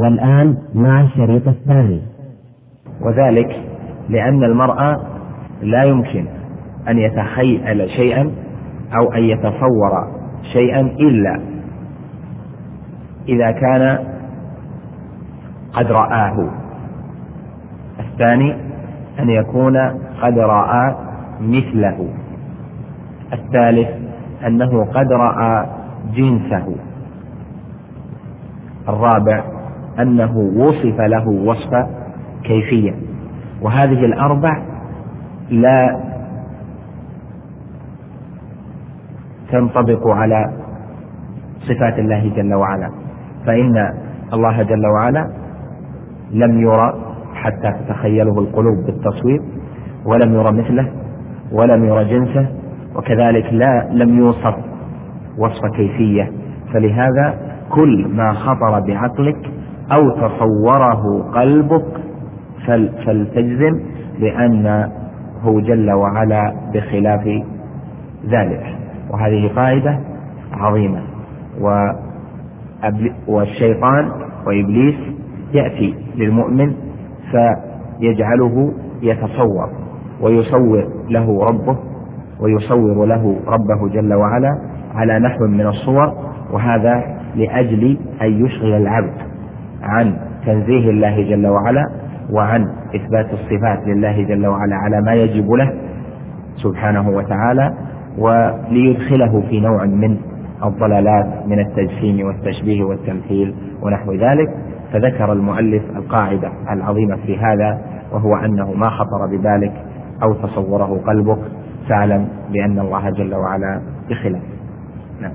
والآن مع الشريط الثاني. وذلك لأن المرء لا يمكن أن يتخيل شيئا أو أن يتصور شيئا إلا إذا كان قد رآه. الثاني أن يكون قد رأى مثله. الثالث أنه قد رأى جنسه. الرابع أنه وصف له وصف كيفية. وهذه الأربع لا تنطبق على صفات الله جل وعلا، فإن الله جل وعلا لم يرى حتى تتخيله القلوب بالتصوير، ولم يرى مثله، ولم يرى جنسه، وكذلك لم يوصف وصف كيفية. فلهذا كل ما خطر بعقلك أو تصوره قلبك فلتجزم بأنه جل وعلا بخلاف ذلك. وهذه قاعدة عظيمة. والشيطان وإبليس يأتي للمؤمن فيجعله يتصور ويصور له ربه ويصور له ربه جل وعلا على نحو من الصور، وهذا لأجل أن يشغل العبد عن تنزيه الله جل وعلا وعن إثبات الصفات لله جل وعلا على ما يجب له سبحانه وتعالى، وليدخله في نوع من الضلالات من التجسيم والتشبيه والتمثيل ونحو ذلك. فذكر المؤلف القاعدة العظيمة في هذا، وهو أنه ما خطر ببالك أو تصوره قلبك فاعلم بأن الله جل وعلا بخلاف. نعم.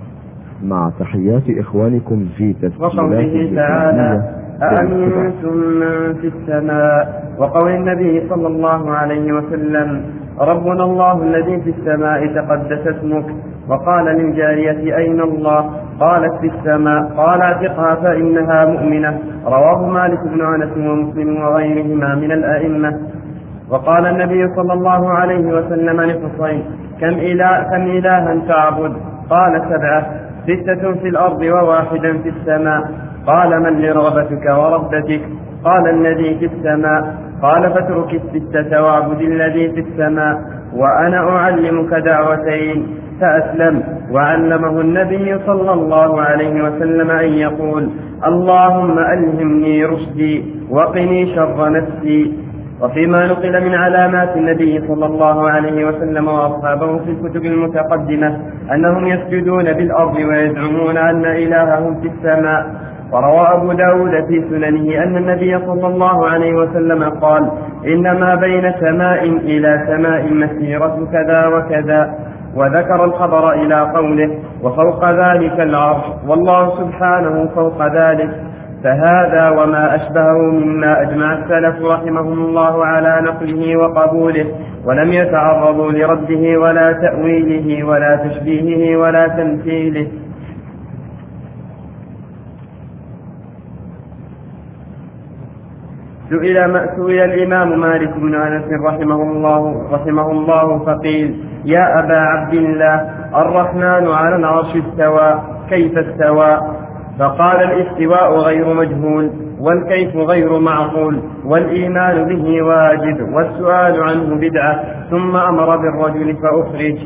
مع تحيات إخوانكم في تسجيلات وقوله تعالى أأمنتم من في السماء، وقول النبي صلى الله عليه وسلم ربنا الله الذي في السماء تقدس اسمك. وقال للجارية أين الله؟ قالت في السماء. قال اعتقها فإنها مؤمنة. رواه مالك بن أنس ومسلم وغيرهما من الأئمة. وقال النبي صلى الله عليه وسلم لحصين كم إلها تعبد؟ قال 7، 6 في الأرض وواحدا في السماء. قال من لرغبتك ورهبتك؟ قال الذي في السماء. قال فاترك ال6 واعبد الذي في السماء. وأنا أعلمك دعوتين. فأسلم. وعلمه النبي صلى الله عليه وسلم أن يقول اللهم ألهمني رشدي وقني شر نفسي. وفيما نقل من علامات النبي صلى الله عليه وسلم وأصحابه في الكتب المتقدمة أنهم يسجدون بالأرض ويزعمون أن إلههم في السماء. وروى أبو داود في سننه أن النبي صلى الله عليه وسلم قال إنما بين سماء إلى سماء مسيرة كذا وكذا، وذكر الخبر إلى قوله وفوق ذلك العرش، والله سبحانه فوق ذلك. فهذا وما أشبهه مما أجمع السلف رحمهم الله على نقله وقبوله، ولم يتعرضوا لرده ولا تأويله ولا تشبيهه ولا تمثيله. سئل الإمام مالك بن أنس رحمه الله فقيل يا أبا عبد الله الرحمن على العرش استوى، كيف استوى؟ فقال الاستواء غير مجهول، والكيف غير معقول، والإيمان به واجب، والسؤال عنه بدعة. ثم أمر بالرجل فأخرج.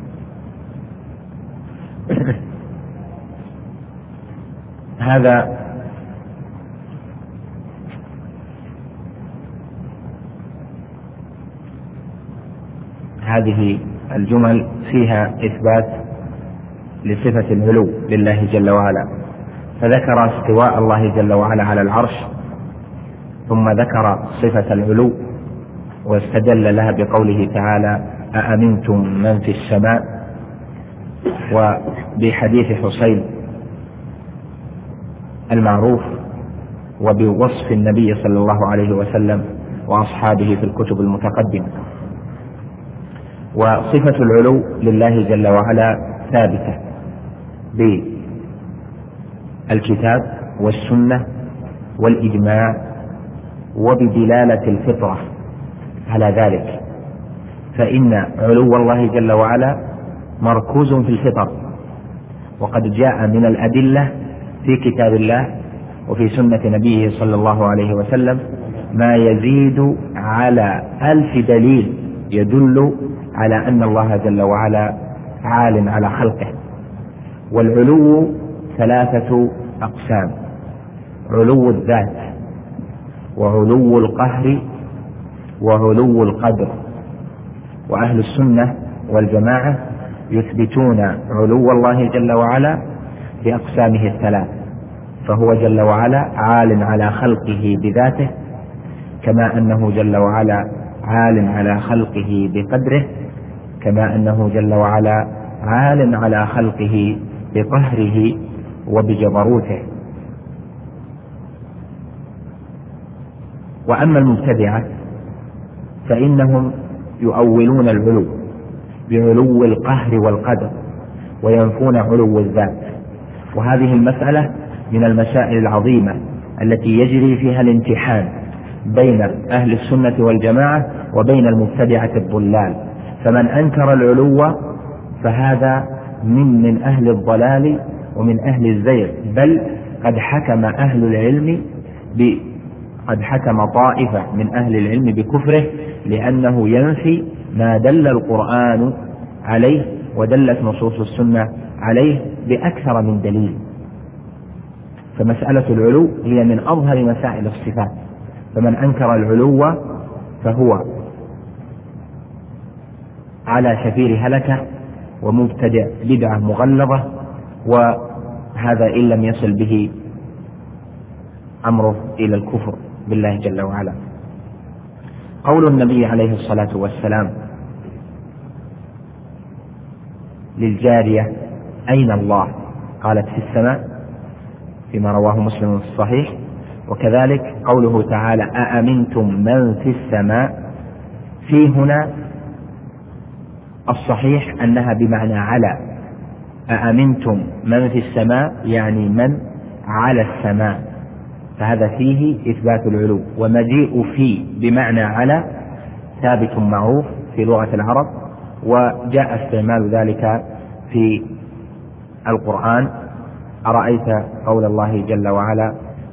هذه الجمل فيها إثبات لصفة العلو لله جل وعلا، فذكر استواء الله جل وعلا على العرش، ثم ذكر صفة العلو واستدل لها بقوله تعالى أأمنتم من في السماء، وبحديث حسين المعروف، وبوصف النبي صلى الله عليه وسلم وأصحابه في الكتب المتقدمة. وصفة العلو لله جل وعلا ثابتة بالكتاب والسنة والإجماع وبدلالة الفطرة على ذلك، فإن علو الله جل وعلا مركوز في الفطر، وقد جاء من الأدلة في كتاب الله وفي سنة نبيه صلى الله عليه وسلم ما يزيد على 1000 دليل يدل على أن الله جل وعلا عال على خلقه. والعلو 3 أقسام: علو الذات، وعلو القهر، وعلو القدر. وأهل السنة والجماعة يثبتون علو الله جل وعلا بأقسامه 3، فهو جل وعلا عال على خلقه بذاته، كما أنه جل وعلا عال على خلقه بقدره، كما أنه جل وعلا عال على خلقه بقهره وبجبروته. وأما المبتدعة فإنهم يؤولون العلو بعلو القهر والقدر، وينفون علو الذات. وهذه المسألة من المسائل العظيمة التي يجري فيها الامتحان بين أهل السنة والجماعة وبين المبتدعة الضلال. فمن أنكر العلو فهذا من أهل الضلال ومن أهل الزيغ، بل قد حكم طائفة من أهل العلم بكفره، لأنه ينفي ما دل القرآن عليه ودلت نصوص السنة عليه بأكثر من دليل. فمسألة العلو هي من أظهر مسائل الصفات، فمن أنكر العلو فهو على شفير هلكة ومبتدع بدعة مغلظة، وهذا إن لم يصل به أمره إلى الكفر بالله جل وعلا. قول النبي عليه الصلاة والسلام للجارية: أين الله؟ قالت: في السماء، فيما رواه مسلم في الصحيح. وكذلك قوله تعالى: أأمنتم من في السماء، في هنا الصحيح أنها بمعنى على. أأمنتم من في السماء يعني من على السماء، فهذا فيه إثبات العلو. ومجيء في بمعنى على ثابت معروف في لغة العرب، وجاء استعمال ذلك في القرآن. أرأيت قول الله جل وعلا: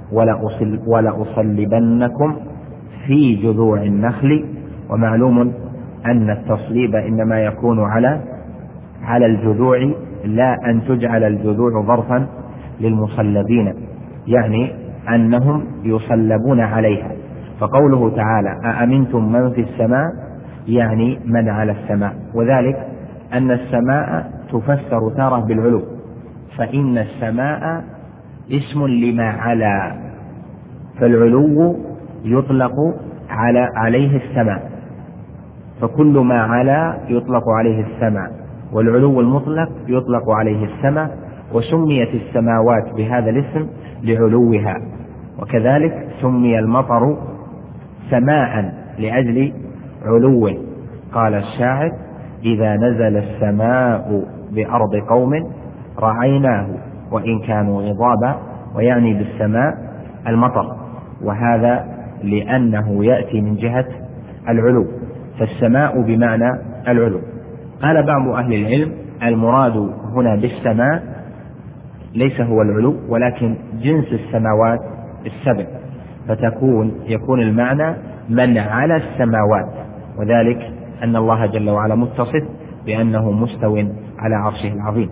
ولأصلبنكم في جذوع النخل. ومعلوم أن التصليب إنما يكون على الجذوع، لا أن تجعل الجذوع ظرفا للمصلبين، يعني أنهم يصلبون عليها. فقوله تعالى: أأمنتم من في السماء يعني من على السماء، وذلك أن السماء تفسر تارة بالعلو، فإن السماء اسم لما على، فالعلو يطلق عليه السماء، فكل ما على يطلق عليه السماء، والعلو المطلق يطلق عليه السماء. وسميت السماوات بهذا الاسم لعلوها، وكذلك سمي المطر سماء لأجل علوه. قال الشاعر: إذا نزل السماء بأرض قوم رعيناه وإن كانوا غضابا، ويعني بالسماء المطر، وهذا لأنه يأتي من جهة العلو، فالسماء بمعنى العلو. قال بعض أهل العلم: المراد هنا بالسماء ليس هو العلو، ولكن جنس السماوات السبع، يكون المعنى من على السماوات، وذلك أن الله جل وعلا متصف بأنه مستو على عرشه العظيم.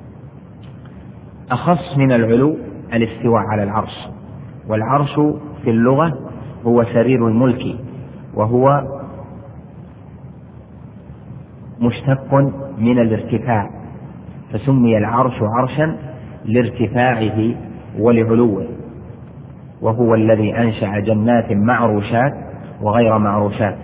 أخص من العلو الاستواء على العرش، والعرش في اللغة هو سرير الملك، وهو مشتق من الارتفاع، فسمي العرش عرشا لارتفاعه ولعلوه. وهو الذي أنشأ جنات معروشات وغير معروشات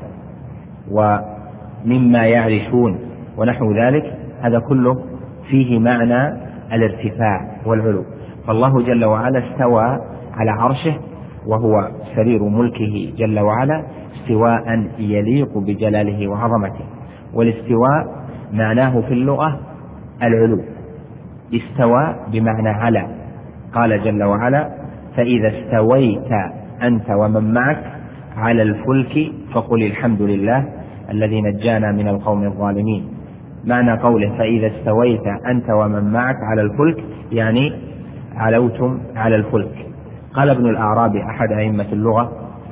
ومما يعرشون ونحو ذلك، هذا كله فيه معنى الارتفاع والعلو. فالله جل وعلا استوى على عرشه، وهو سرير ملكه جل وعلا استواء يليق بجلاله وعظمته. والاستواء معناه في اللغة العلو، استوى بمعنى على. قال جل وعلا: فإذا استويت أنت ومن معك على الفلك فقل الحمد لله الذي نجانا من القوم الظالمين. معنى قوله فإذا استويت أنت ومن معك على الفلك يعني علوتم على الفلك. قال ابن الأعرابي أحد أئمة اللغة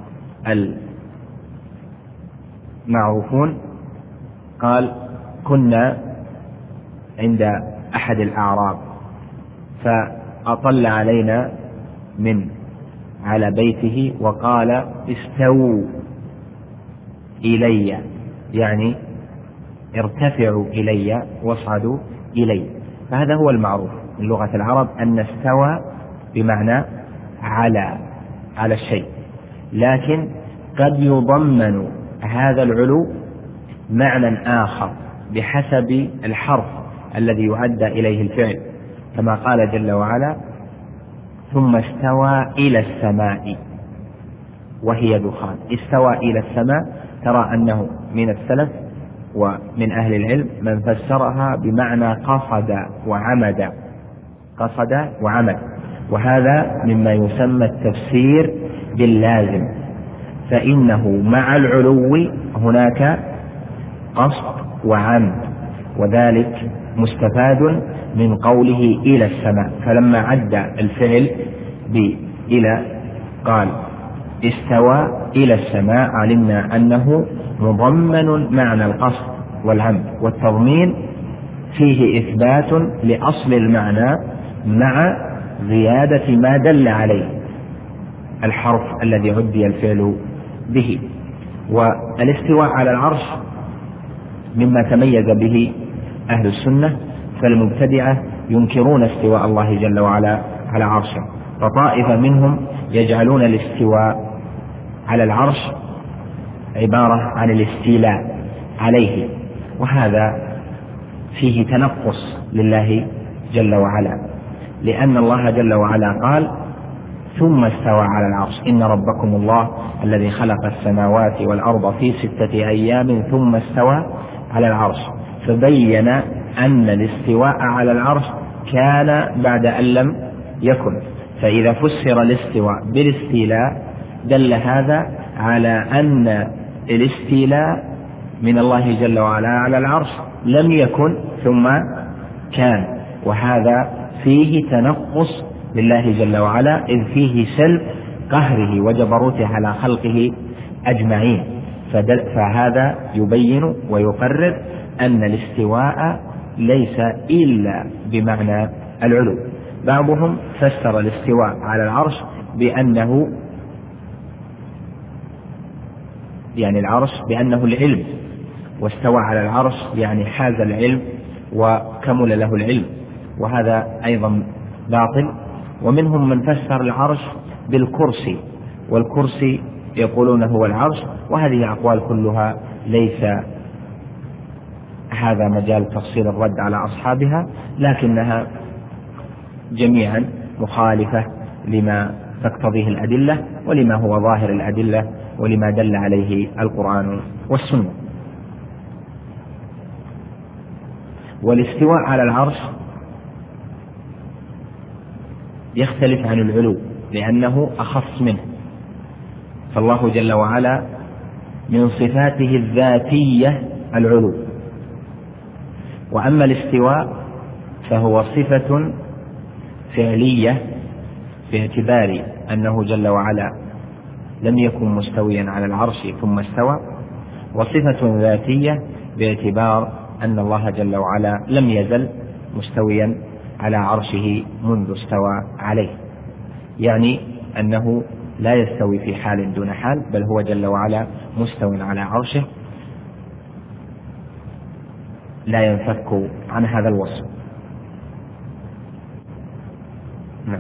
المعروفون، قال: كنا عند أحد الأعراب فأطل علينا من على بيته وقال: استووا إلي، يعني ارتفعوا إلي واصعدوا إلي. فهذا هو المعروف من لغة العرب، أن استوى بمعنى على الشيء، لكن قد يضمن هذا العلو معنى آخر بحسب الحرف الذي يؤدى إليه الفعل، كما قال جل وعلا: ثم استوى إلى السماء وهي دخان. استوى إلى السماء، ترى أنه من السلف ومن أهل العلم من فسرها بمعنى قصد وعمد، وهذا مما يسمى التفسير باللازم، فإنه مع العلو هناك قصد وعمد، وذلك مستفاد من قوله إلى السماء. فلما عد الفعل إلى قال: استوى إلى السماء، علمنا أنه مضمن معنى القصد والعمد، والتضمين فيه إثبات لأصل المعنى مع زيادة ما دل عليه الحرف الذي عدي الفعل به. والاستواء على العرش مما تميز به أهل السنة، فالمبتدعة ينكرون استواء الله جل وعلا على عرشه، فطائفة منهم يجعلون الاستواء على العرش عبارة عن الاستيلاء عليه، وهذا فيه تنقص لله جل وعلا، لأن الله جل وعلا قال: ثم استوى على العرش، إن ربكم الله الذي خلق السماوات والأرض في 6 أيام ثم استوى على العرش، فبين أن الاستواء على العرش كان بعد أن لم يكن. فإذا فسر الاستواء بالاستيلاء دل هذا على أن الاستيلاء من الله جل وعلا على العرش لم يكن ثم كان، وهذا فيه تنقص لله جل وعلا، إذ فيه سلب قهره وجبروته على خلقه أجمعين. فهذا يبين ويقرر أن الاستواء ليس إلا بمعنى العلو. بعضهم فسر الاستواء على العرش بأنه يعني العرش بأنه العلم، واستوى على العرش يعني حاز العلم وكمل له العلم، وهذا أيضا باطل. ومنهم من فسر العرش بالكرسي، والكرسي يقولون هو العرش، وهذه أقوال كلها ليس هذا مجال تفصيل الرد على أصحابها، لكنها جميعا مخالفة لما تقتضيه الأدلة ولما هو ظاهر الأدلة ولما دل عليه القرآن والسنة. والاستواء على العرش يختلف عن العلو لأنه أخص منه، فالله جل وعلا من صفاته الذاتية العلو، وأما الاستواء فهو صفة فعلية باعتبار أنه جل وعلا لم يكن مستويا على العرش ثم استوى، وصفة ذاتية باعتبار أن الله جل وعلا لم يزل مستويا على عرشه منذ استوى عليه، يعني أنه لا يستوي في حال دون حال، بل هو جل وعلا مستو على عرشه لا ينفك عن هذا الوصف. نعم.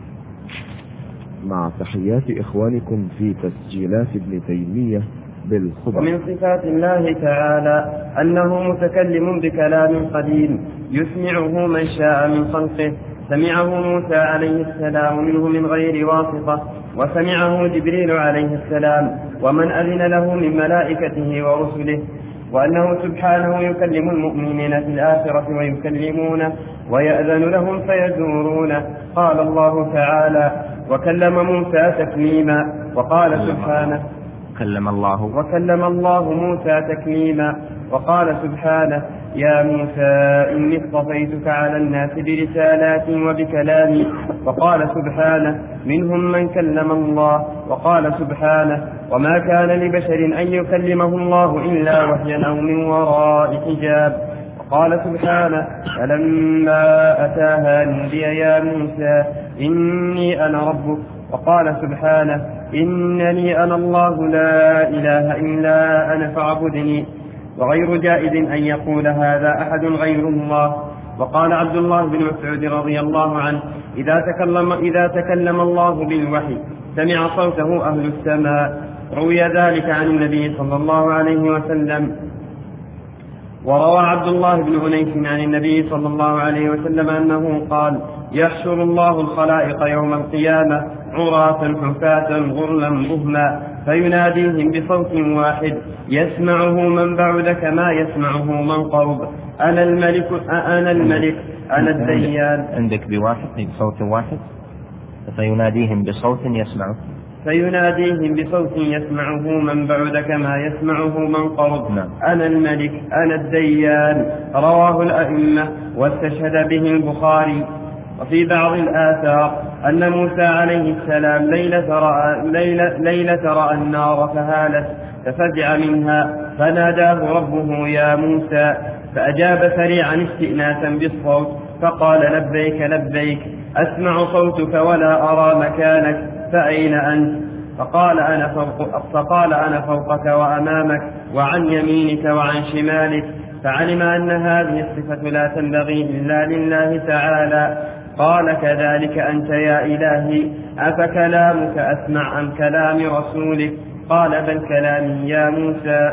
مع تحيات إخوانكم في تسجيلات ابن تيمية بالخبر. ومن صفات الله تعالى أنه متكلم بكلام قديم يسمعه من شاء من خلقه، سمعه موسى عليه السلام منه من غير واسطة، وسمعه جبريل عليه السلام ومن أذن له من ملائكته ورسله، وأنه سبحانه يكلم المؤمنين في الآخرة ويكلمونه ويأذن لهم فيزورونه. قال الله تعالى: وكلم موسى تكليما. وقال سبحانه: وكلم الله موسى تكليما. وقال سبحانه: يا موسى إني اصطفيتك على الناس برسالاتي وبكلامي. وقال سبحانه: منهم من كلم الله. وقال سبحانه: وما كان لبشر أن يكلمه الله إلا وحيا أو من وراء حجاب. وقال سبحانه: فلما أتاها نودي يا موسى إني أنا ربك. وقال سبحانه: إنني أنا الله لا إله إلا أنا فاعبدني. وغير جائز أن يقول هذا أحد غير الله. وقال عبد الله بن مسعود رضي الله عنه: إذا تكلم الله بالوحي سمع صوته أهل السماء. روي ذلك عن النبي صلى الله عليه وسلم. وروى عبد الله بن أنيس عن النبي صلى الله عليه وسلم أنه قال: يحشر الله الخلائق يوم القيامة عراة حفاة غرلا بهما فيناديهم بصوت واحد يسمعه من بعد كما يسمعه من قرب: أنا الملك أنا الديان. عندك بصوت واحد فيناديهم بصوت يسمعه من بعد كما يسمعه من قرب. نعم. أنا الملك أنا الديان. رواه الأئمة واستشهد به البخاري. وفي بعض الآثار أن موسى عليه السلام ليلة رأى النار فهالت ففزع منها فناداه ربه: يا موسى، فأجاب سريعا استئناسا بالصوت فقال: لبيك لبيك، أسمع صوتك ولا أرى مكانك، فأين أنت؟ فقال: أنا فوقك وأمامك وعن يمينك وعن شمالك. فعلم أن هذه الصفة لا تنبغي إلا لله تعالى. قال: كذلك أنت يا إلهي، أفكلامك أسمع أم كلام رسولك؟ قال: بل كلامي يا موسى.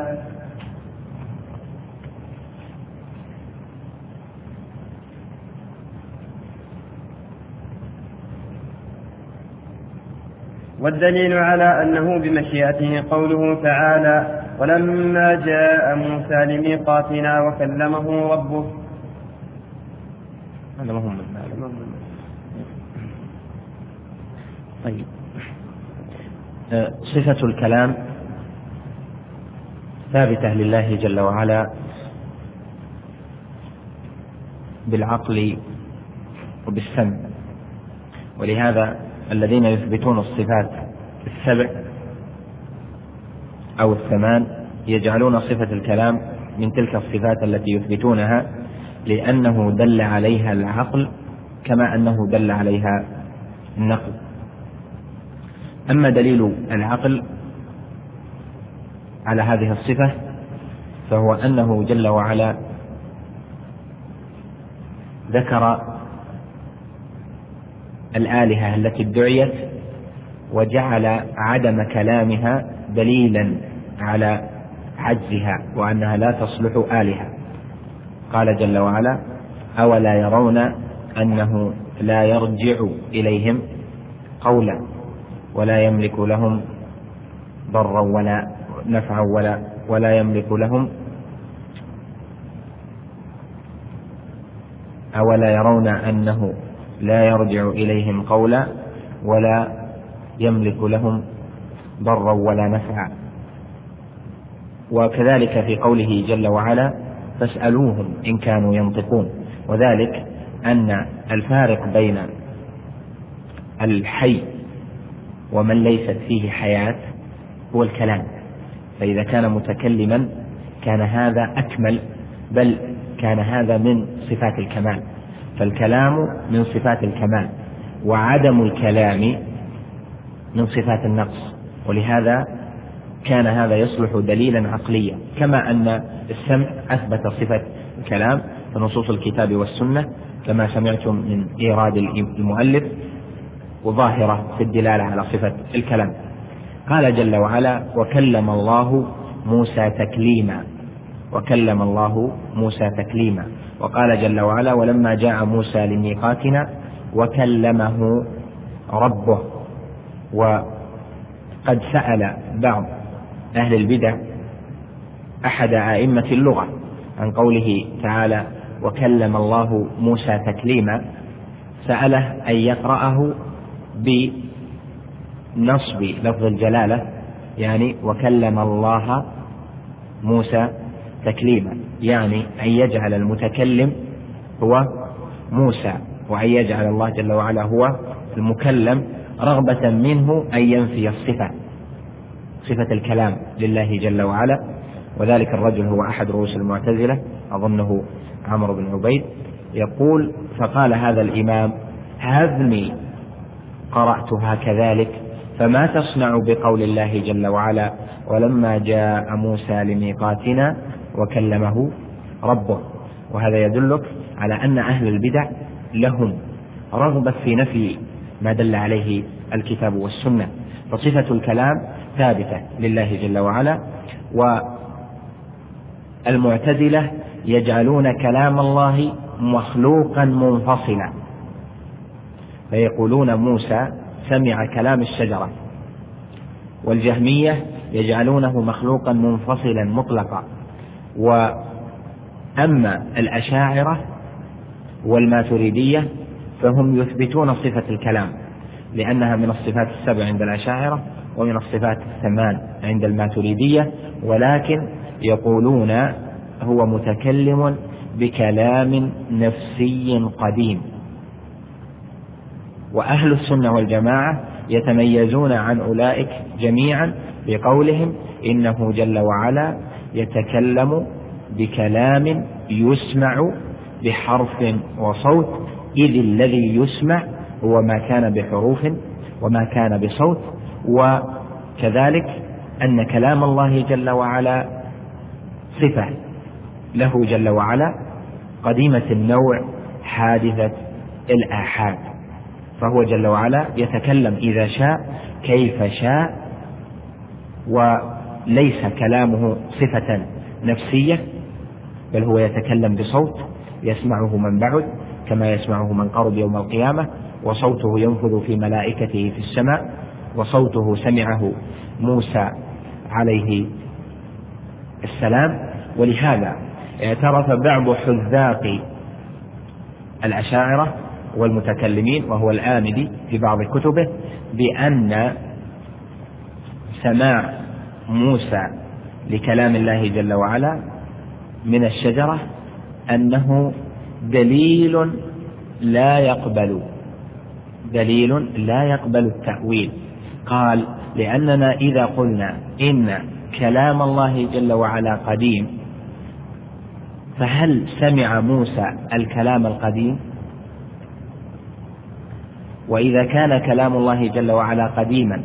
والدليل على أنه بمشيئته قوله تعالى: ولما جاء موسى لميقاتنا وكلمه ربه. هذا مهم. طيب، صفة الكلام ثابتة لله جل وعلا بالعقل وبالسمع، ولهذا الذين يثبتون الصفات السبع أو الثمان يجعلون صفة الكلام من تلك الصفات التي يثبتونها، لأنه دل عليها العقل كما أنه دل عليها النقل. أما دليل العقل على هذه الصفة فهو أنه جل وعلا ذكر الآلهة التي ادعيت وجعل عدم كلامها دليلا على عجزها وأنها لا تصلح آلهة. قال جل وعلا: أولا يرون أنه لا يرجع إليهم قولا ولا يملك لهم ضرا ولا نفعا ولا يملك لهم أولا يرون أنه لا يرجع إليهم قولا ولا يملك لهم ضرا ولا نفعا. وكذلك في قوله جل وعلا: فاسألوهم إن كانوا ينطقون. وذلك أن الفارق بين الحي ومن ليست فيه حياة هو الكلام، فإذا كان متكلما كان هذا أكمل، بل كان هذا من صفات الكمال. فالكلام من صفات الكمال، وعدم الكلام من صفات النقص، ولهذا كان هذا يصلح دليلا عقليا. كما أن السمع أثبت صفة الكلام في نصوص الكتاب والسنة كما سمعتم من إيراد المؤلف، وظاهرة في الدلالة على صفة الكلام. قال جل وعلا: وكلم الله موسى تكليما. وقال جل وعلا: ولما جاء موسى لميقاتنا وكلمه ربه. وقد سأل بعض أهل البدع أحد أئمة اللغة عن قوله تعالى: وكلم الله موسى تكليما، سأله أن يقرأه بنصب لفظ الجلالة يعني وكلم الله موسى تكليما، يعني أن يجعل المتكلم هو موسى، وأن يجعل الله جل وعلا هو المكلم، رغبة منه أن ينفي صفة الكلام لله جل وعلا. وذلك الرجل هو أحد رؤوس المعتزلة، أظنه عمرو بن عبيد، يقول: فقال هذا الإمام: هذني قرأتها كذلك، فما تصنع بقول الله جل وعلا: ولما جاء موسى لميقاتنا وكلمه ربه. وهذا يدلك على أن أهل البدع لهم رغبة في نفي ما دل عليه الكتاب والسنة، فصفة الكلام ثابتة لله جل وعلا. والمعتزلة يجعلون كلام الله مخلوقا منفصلا، فيقولون موسى سمع كلام الشجرة، والجهمية يجعلونه مخلوقا منفصلا مطلقا. وأما الأشاعرة والماتريدية فهم يثبتون صفة الكلام، لأنها من الصفات السبع عند الأشاعرة ومن الصفات الثمان عند الماتريدية، ولكن يقولون هو متكلم بكلام نفسي قديم. وأهل السنة والجماعة يتميزون عن أولئك جميعا بقولهم إنه جل وعلا يتكلم بكلام يسمع بحرف وصوت، إذ الذي يسمع هو ما كان بحروف وما كان بصوت. وكذلك أن كلام الله جل وعلا صفة له جل وعلا قديمة النوع حادثة الآحاد، فهو جل وعلا يتكلم إذا شاء كيف شاء، وليس كلامه صفة نفسية، بل هو يتكلم بصوت يسمعه من بعد كما يسمعه من قرب يوم القيامة، وصوته ينفذ في ملائكته في السماء، وصوته سمعه موسى عليه السلام. ولهذا اعترف بعض حذاق الأشاعرة والمتكلمين وهو الآمدي في بعض كتبه بأن سماع موسى لكلام الله جل وعلا من الشجرة أنه دليل لا يقبل التأويل. قال: لأننا إذا قلنا إن كلام الله جل وعلا قديم، فهل سمع موسى الكلام القديم؟ وإذا كان كلام الله جل وعلا قديما،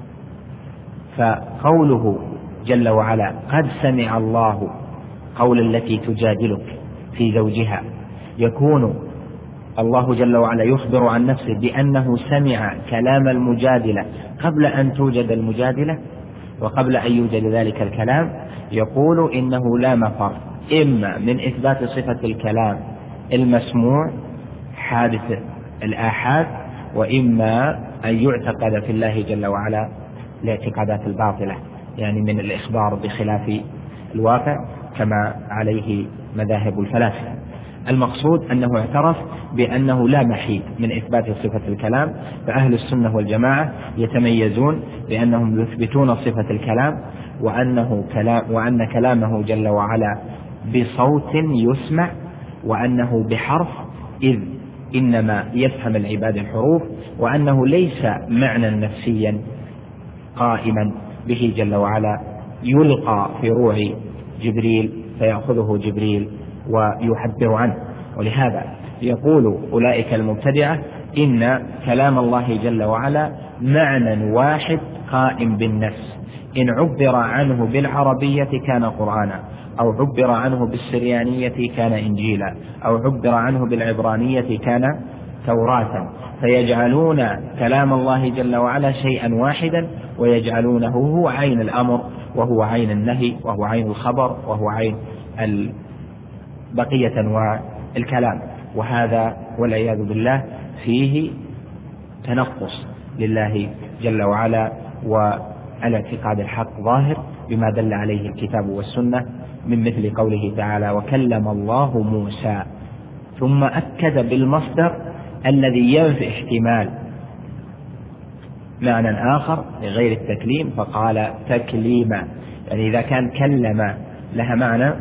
فقوله جل وعلا قد سمع الله قول التي تجادلك في زوجها، يكون الله جل وعلا يخبر عن نفسه بأنه سمع كلام المجادلة قبل أن توجد المجادلة وقبل أن يوجد ذلك الكلام. يقول إنه لا مفر إما من إثبات صفة الكلام المسموع حادث الآحاد، وإما أن يعتقد في الله جل وعلا الاعتقادات الباطلة، يعني من الإخبار بخلاف الواقع كما عليه مذاهب الفلاسفة. المقصود أنه اعترف بأنه لا محيد من إثبات صفة الكلام، فأهل السنة والجماعة يتميزون بأنهم يثبتون صفة الكلام، وأن كلامه جل وعلا بصوت يسمع، وأنه بحرف إذ إنما يفهم العباد الحروف، وأنه ليس معنى نفسيا قائما به جل وعلا يلقى في روع جبريل فيأخذه جبريل ويحبر عنه. ولهذا يقول أولئك المبتدعة إن كلام الله جل وعلا معنى واحد قائم بالنفس، إن عبر عنه بالعربية كان قرآنا، أو عبر عنه بالسريانية كان إنجيلا، أو عبر عنه بالعبرانية كان توراة، فيجعلون كلام الله جل وعلا شيئا واحدا ويجعلونه هو عين الأمر وهو عين النهي وهو عين الخبر وهو عين بقية أنواع الكلام. وهذا والعياذ بالله فيه تنقص لله جل وعلا، والاعتقاد الحق ظاهر بما دل عليه الكتاب والسنة من مثل قوله تعالى وكلم الله موسى، ثم أكد بالمصدر الذي ينفي احتمال معنى آخر لغير التكليم فقال تكليما، يعني إذا كان كلم لها معنى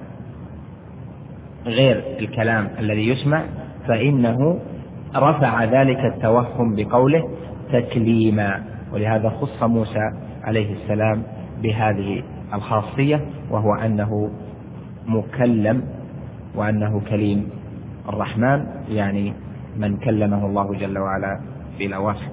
غير الكلام الذي يسمع فإنه رفع ذلك التوهم بقوله تكليما، ولهذا خص موسى عليه السلام بهذه الخاصية، وهو أنه مكلم وأنه كليم الرحمن، يعني من كلمه الله جل وعلا بلا واسطة.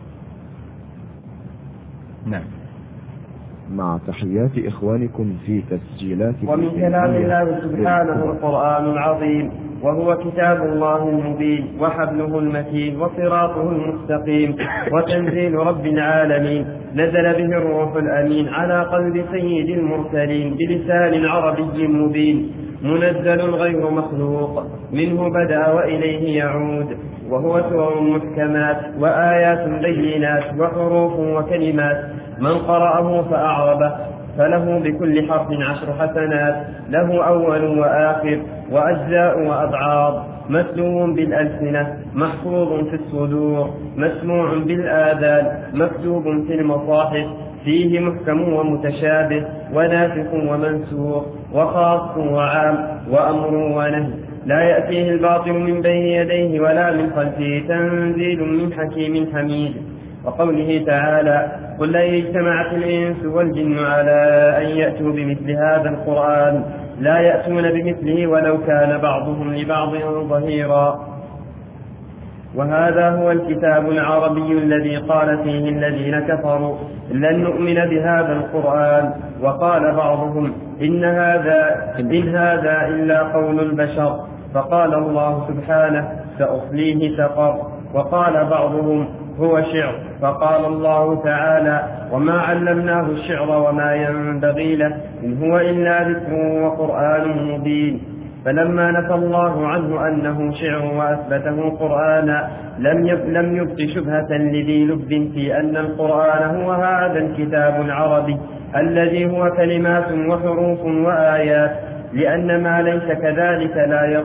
نعم. مع تحيات إخوانكم في تسجيلات. ومن كلام الله سبحانه القرآن العظيم، وهو كتاب الله المبين وحبله المتين وصراطه المستقيم وتنزيل رب العالمين، نزل به الروح الأمين على قلب سيد المرسلين بلسان عربي مبين، منزل غير مخلوق، منه بدأ وإليه يعود، وهو سور محكمات وآيات بينات وحروف وكلمات، من قرأه فأعربه فله بكل حرف 10 حسنات، له أول وآخر وأجزاء وأبعاض، متلو بالألسنة محفوظ في الصدور، مسموع بالآذان مكتوب في المصاحف، فيه محكم ومتشابه وناسخ ومنسوخ وخاص وعام وأمر ونهي، لا يأتيه الباطل من بين يديه ولا من خلفه، تنزيل من حكيم حميد. وقوله تعالى قل لن اجتمعت الإنس والجن على أن يأتوا بمثل هذا القرآن لا يأتون بمثله ولو كان بعضهم لبعض ظهيرا. وهذا هو الكتاب العربي الذي قال فيه الذين كفروا لن نؤمن بهذا القرآن، وقال بعضهم إن هذا إلا قول البشر، فقال الله سبحانه سأصليه سقر، وقال بعضهم هو شعر، فقال الله تعالى وما علمناه الشعر وما ينبغي له إن هو إلا ذكر وقرآن مبين. فلما نفى الله عنه أنه شعر وأثبته قرآنا لم يبق شبهة لذي لب في أن القرآن هو هذا الكتاب العربي الذي هو كلمات وحروف وآيات، لأن ما ليس كذلك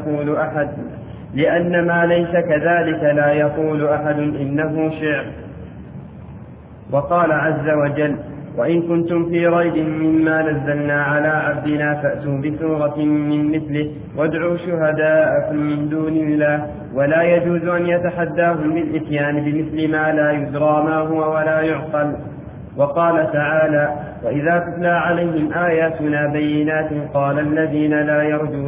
لا يقول أحد إنه شعر. وقال عز وجل وإن كنتم في ريب مما نزلنا على عبدنا فأتوا بسورة من مثله وادعوا شهداءكم من دون الله، ولا يجوز أن يتحداهم بالإتيان بمثل ما لا يدرى ما هو ولا يعقل. وقال تعالى وإذا تتلى عليهم آياتنا بينات قال الذين لا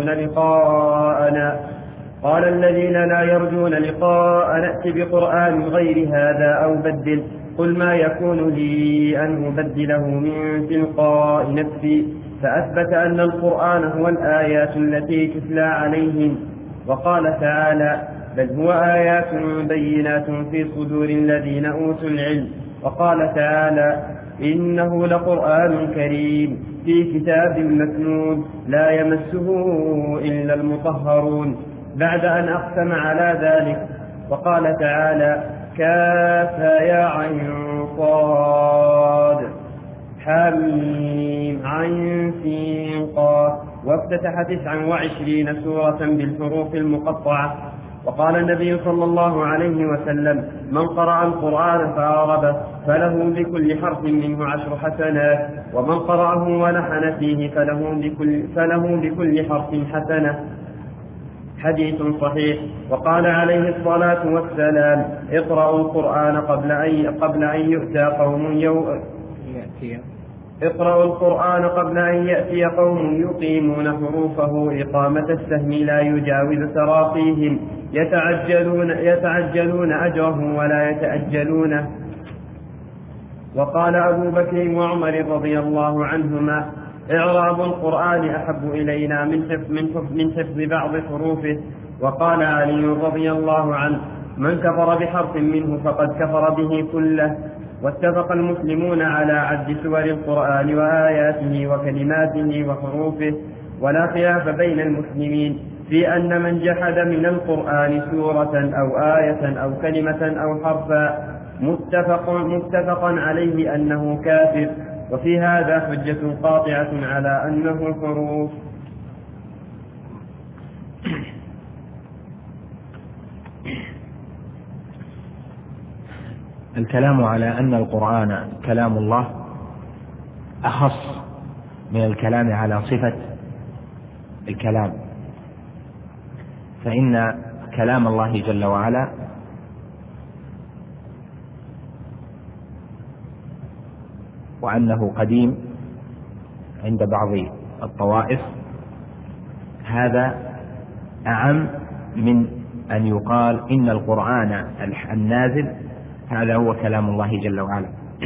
يرجون لقاء نأتي بقرآن غير هذا أو بدل، قل ما يكون لي أن أبدله من تلقاء نفسي، فأثبت أن القرآن هو الآيات التي تتلى عليهم. وقال تعالى بل هو آيات بينات في صدور الذين أوتوا العلم. وقال تعالى إنه لقرآن كريم في كتاب مكنون لا يمسه إلا المطهرون، بعد أن أقسم على ذلك. وقال تعالى كافها يا عين صاد حميم عين سين قاف، وافتتح 29 سورة بالحروف المقطعة. وقال النبي صلى الله عليه وسلم من قرأ القرآن فأعربه فله بكل حرف منه 10 حسنات، ومن قرأه ولحن فيه فله بكل حرف حسنة، حديث صحيح. وقال عليه الصلاة والسلام اقرأوا القرآن قبل أن يأتي قوم يقيمون حروفه إقامة السهم لا يجاوز تراقيهم، يتعجلون أجره ولا يتأجلونه. وقال أبو بكر وعمر رضي الله عنهما إعراب القرآن أحب إلينا من حفظ بعض حروفه. وقال علي رضي الله عنه من كفر بحرف منه فقد كفر به كله. واتفق المسلمون على عد سور القرآن وآياته وكلماته وحروفه، ولا خلاف بين المسلمين في أن من جحد من القرآن سورة أو آية أو كلمة أو حرفا متفقا عليه أنه كافر، وفي هذا حجة قاطعة على أنه حروف. الكلام على أن القرآن كلام الله أخص من الكلام على صفة الكلام، فإن كلام الله جل وعلا وأنه قديم عند بعض الطوائف هذا أعم من أن يقال إن القرآن النازل هذا هو كلام الله جل وعلا.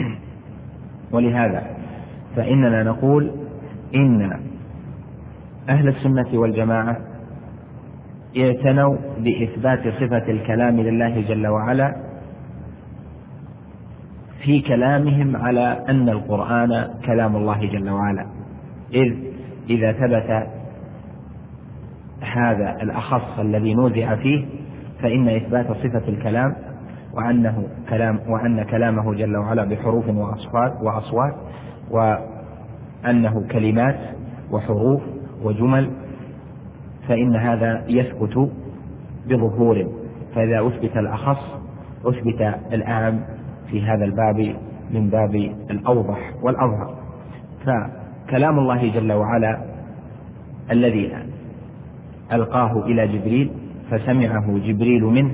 ولهذا فإننا نقول إن أهل السنة والجماعة اعتنوا بإثبات صفة الكلام لله جل وعلا في كلامهم على أن القرآن كلام الله جل وعلا، إذ إذا ثبت هذا الأخص الذي نوزع فيه فإن إثبات صفة الكلام وأن كلامه جل وعلا بحروف وأصوات وأنه كلمات وحروف وجمل فإن هذا يثبت بظهور، فإذا أثبت الأخص أثبت الأعم في هذا الباب من باب الأوضح والأظهر. فكلام الله جل وعلا الذي ألقاه إلى جبريل فسمعه جبريل منه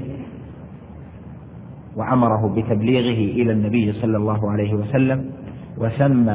وأمره بتبليغه إلى النبي صلى الله عليه وسلم، وسمى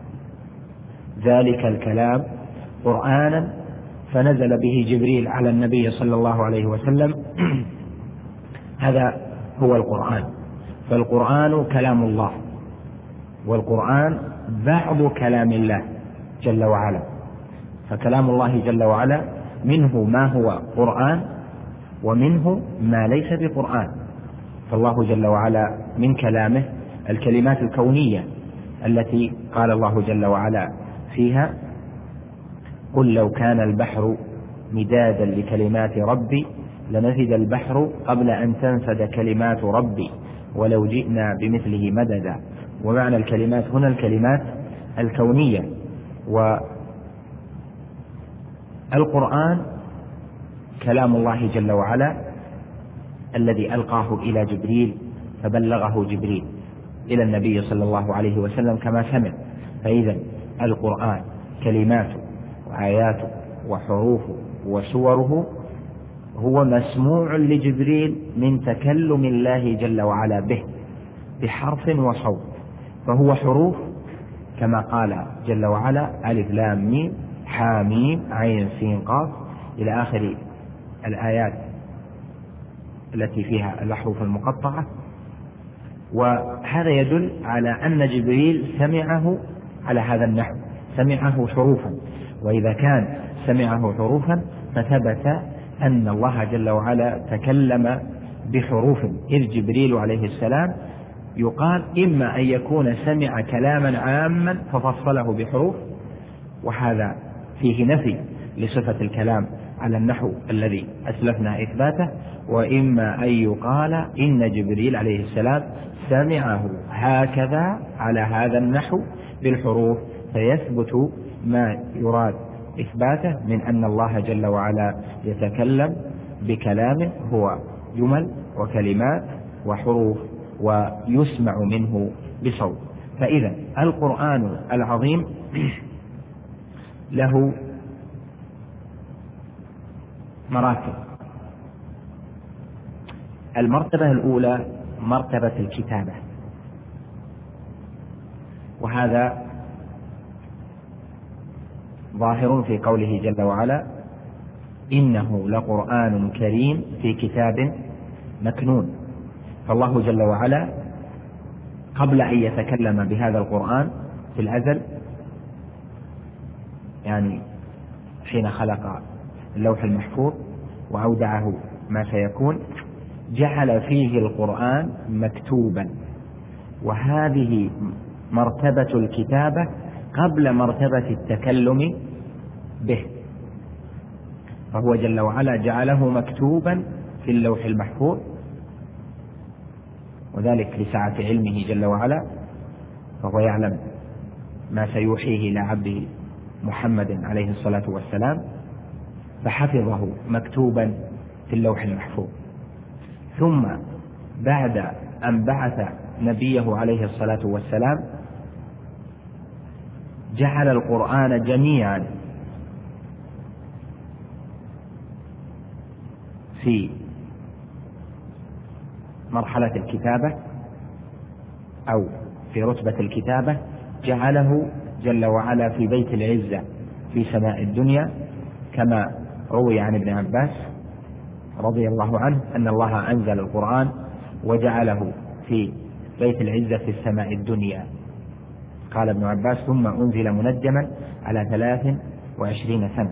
ذلك الكلام قرآنا فنزل به جبريل على النبي صلى الله عليه وسلم. هذا هو القرآن. فالقرآن كلام الله، والقرآن بعض كلام الله جل وعلا. فكلام الله جل وعلا منه ما هو قرآن ومنه ما ليس بقرآن. فالله جل وعلا من كلامه الكلمات الكونية التي قال الله جل وعلا فيها: قل لو كان البحر مدادا لكلمات ربي لنفد البحر قبل أن تنفد كلمات ربي ولو جئنا بمثله مددا. ومعنى الكلمات هنا الكلمات الكونية. والقرآن كلام الله جل وعلا الذي ألقاه إلى جبريل فبلغه جبريل إلى النبي صلى الله عليه وسلم كما سمع. فإذا القرآن كلماته وآياته وحروفه وسوره هو مسموع لجبريل من تكلم الله جل وعلا به بحرف وصوت، فهو حروف كما قال جل وعلا: ألف لام ميم حاميم عين سين قاف إلى آخر الآيات التي فيها الأحرف المقطعة. وهذا يدل على أن جبريل سمعه على هذا النحو، سمعه حروفا. وإذا كان سمعه حروفا فثبت أن الله جل وعلا تكلم بحروف، إذ جبريل عليه السلام يقال إما أن يكون سمع كلاما عاما ففصله بحروف، وهذا فيه نفي لصفة الكلام على النحو الذي أسلفنا إثباته، وإما أن يقال إن جبريل عليه السلام سمعه هكذا على هذا النحو بالحروف، فيثبت ما يراد إثباته من أن الله جل وعلا يتكلم بكلام هو جمل وكلمات وحروف ويسمع منه بصوت. فإذا القرآن العظيم له مراتب. المرتبة الأولى مرتبة الكتابة، وهذا ظاهر في قوله جل وعلا: إنه لقرآن كريم في كتاب مكنون. فالله جل وعلا قبل أن يتكلم بهذا القرآن في الأزل، يعني حين خلق اللوح المحفوظ وأودعه ما سيكون، جعل فيه القرآن مكتوبا، وهذه مرتبة الكتابة قبل مرتبة التكلم به. فهو جل وعلا جعله مكتوبا في اللوح المحفوظ، وذلك لسعة علمه جل وعلا، فهو يعلم ما سيوحيه إلى عبده محمد عليه الصلاة والسلام، فحفظه مكتوبا في اللوح المحفوظ. ثم بعد أن بعث نبيه عليه الصلاة والسلام جعل القرآن جميعا في مرحلة الكتابة أو في رتبة الكتابة، جعله جل وعلا في بيت العزة في سماء الدنيا، كما روي عن ابن عباس رضي الله عنه أن الله أنزل القرآن وجعله في بيت العزة في السماء الدنيا. قال ابن عباس: ثم أنزل منجما على 23 سنة.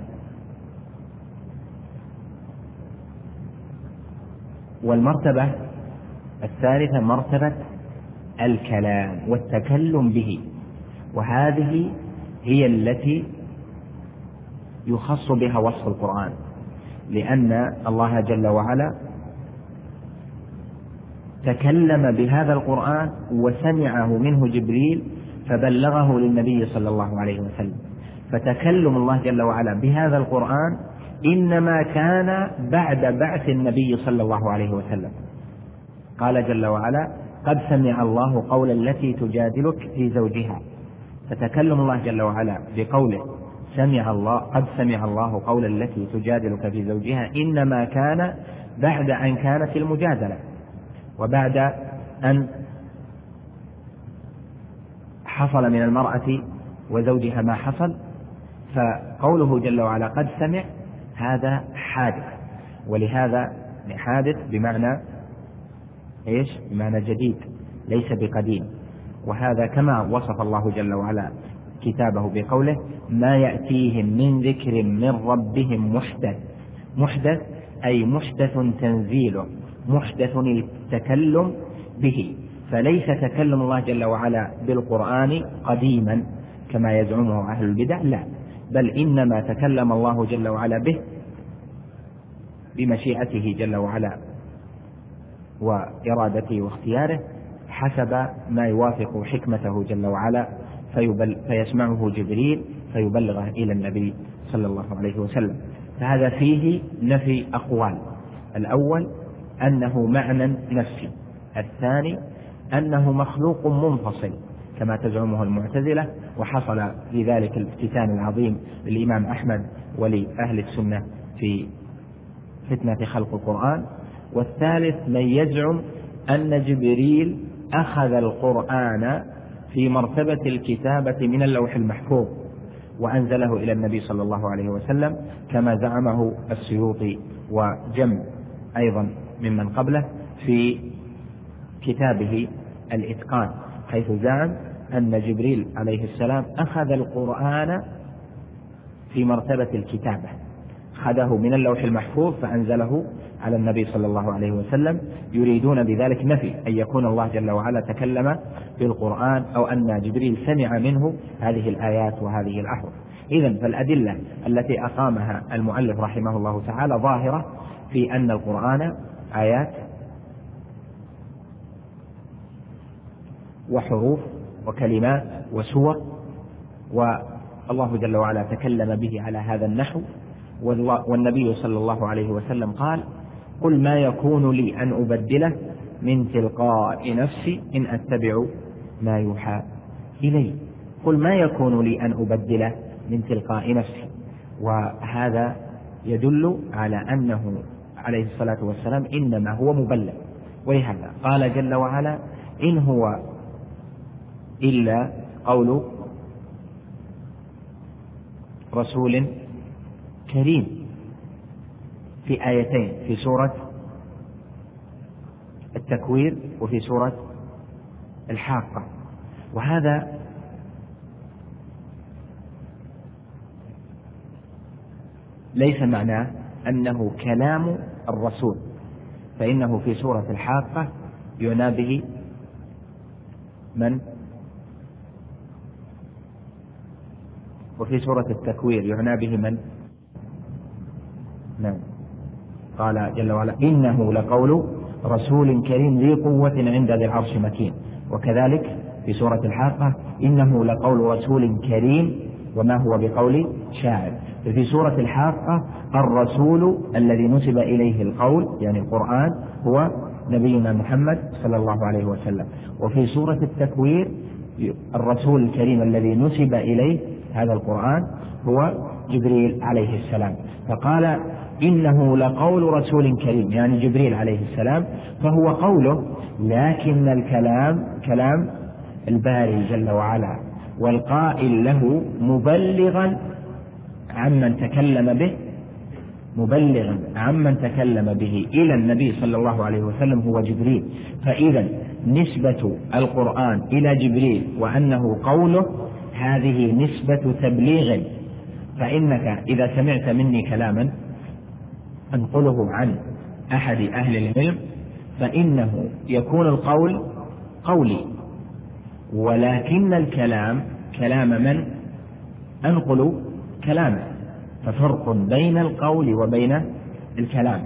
والمرتبة الثالثة مرتبة الكلام والتكلم به، وهذه هي التي يخص بها وصف القرآن، لأن الله جل وعلا تكلم بهذا القرآن وسمعه منه جبريل فبلغه للنبي صلى الله عليه وسلم. فتكلم الله جل وعلا بهذا القرآن إنما كان بعد بعث النبي صلى الله عليه وسلم. قال جل وعلا: قد سمع الله قول التي تجادلك في زوجها. فتكلم الله جل وعلا بقوله قد سمع الله قول التي تجادلك في زوجها إنما كان بعد أن كانت المجادلة، وبعد أن حصل من المرأة وزوجها ما حصل. فقوله جل وعلا قد سمع هذا حادث، ولهذا حادث بمعنى إيش؟ بمعنى جديد ليس بقديم. وهذا كما وصف الله جل وعلا كتابه بقوله: ما يأتيهم من ذكر من ربهم محدث أي محدث تنزيله، محدث التكلم به. فليس تكلم الله جل وعلا بالقرآن قديما كما يزعمه أهل البدع، لا، بل إنما تكلم الله جل وعلا به بمشيئته جل وعلا وإرادته واختياره حسب ما يوافق حكمته جل وعلا، فيسمعه جبريل فيبلغه إلى النبي صلى الله عليه وسلم. فهذا فيه نفي أقوال: الأول أنه معنى نفسي، الثاني أنه مخلوق منفصل كما تزعمه المعتزلة، وحصل في ذلك الافتتان العظيم للإمام أحمد ولأهل السنة في فتنة خلق القرآن. والثالث من يزعم أن جبريل أخذ القرآن في مرتبة الكتابة من اللوح المحفوظ وأنزله إلى النبي صلى الله عليه وسلم كما زعمه السيوطي وجمع أيضا ممن قبله في كتابه الإتقان، حيث زعم أن جبريل عليه السلام أخذ القرآن في مرتبة الكتابة، أخذه من اللوح المحفوظ فأنزله على النبي صلى الله عليه وسلم، يريدون بذلك نفي أن يكون الله جل وعلا تكلم بالقرآن أو أن جبريل سمع منه هذه الآيات وهذه الأحرف. إذن فالأدلة التي أقامها المؤلف رحمه الله تعالى ظاهرة في أن القرآن آيات وحروف وكلمات وسور، والله جل وعلا تكلم به على هذا النحو. والنبي صلى الله عليه وسلم قال: قل ما يكون لي أن أبدله من تلقاء نفسي إن أتبع ما يوحى إلي. قل ما يكون لي أن أبدله من تلقاء نفسي. وهذا يدل على أنه عليه الصلاة والسلام إنما هو مبلغ، ولهذا قال جل وعلا: إن هو إلا قول رسول كريم، في آيتين، في سورة التكوير وفي سورة الحاقة. وهذا ليس معناه أنه كلام الرسول، فإنه في سورة الحاقة يعنى به من؟ وفي سورة التكوير يعنى به من؟ نعم. قال جل وعلا: إنه لقول رسول كريم ذي قوة عند ذي العرش مكين. وكذلك في سورة الحاقة: إنه لقول رسول كريم وما هو بقول شاعر. في سورة الحاقة الرسول الذي نسب إليه القول يعني القرآن هو نبينا محمد صلى الله عليه وسلم. وفي سورة التكوير الرسول الكريم الذي نسب إليه هذا القرآن هو جبريل عليه السلام. فقال إنه لقول رسول كريم يعني جبريل عليه السلام، فهو قوله، لكن الكلام كلام الباري جل وعلا، والقائل له مبلغا عمن تكلم به إلى النبي صلى الله عليه وسلم هو جبريل. فإذا نسبة القرآن إلى جبريل وأنه قوله هذه نسبة تبليغ. فإنك إذا سمعت مني كلاما أنقله عن أحد أهل العلم فإنه يكون القول قولي، ولكن الكلام كلام من أنقل كلامه، ففرق بين القول وبين الكلام.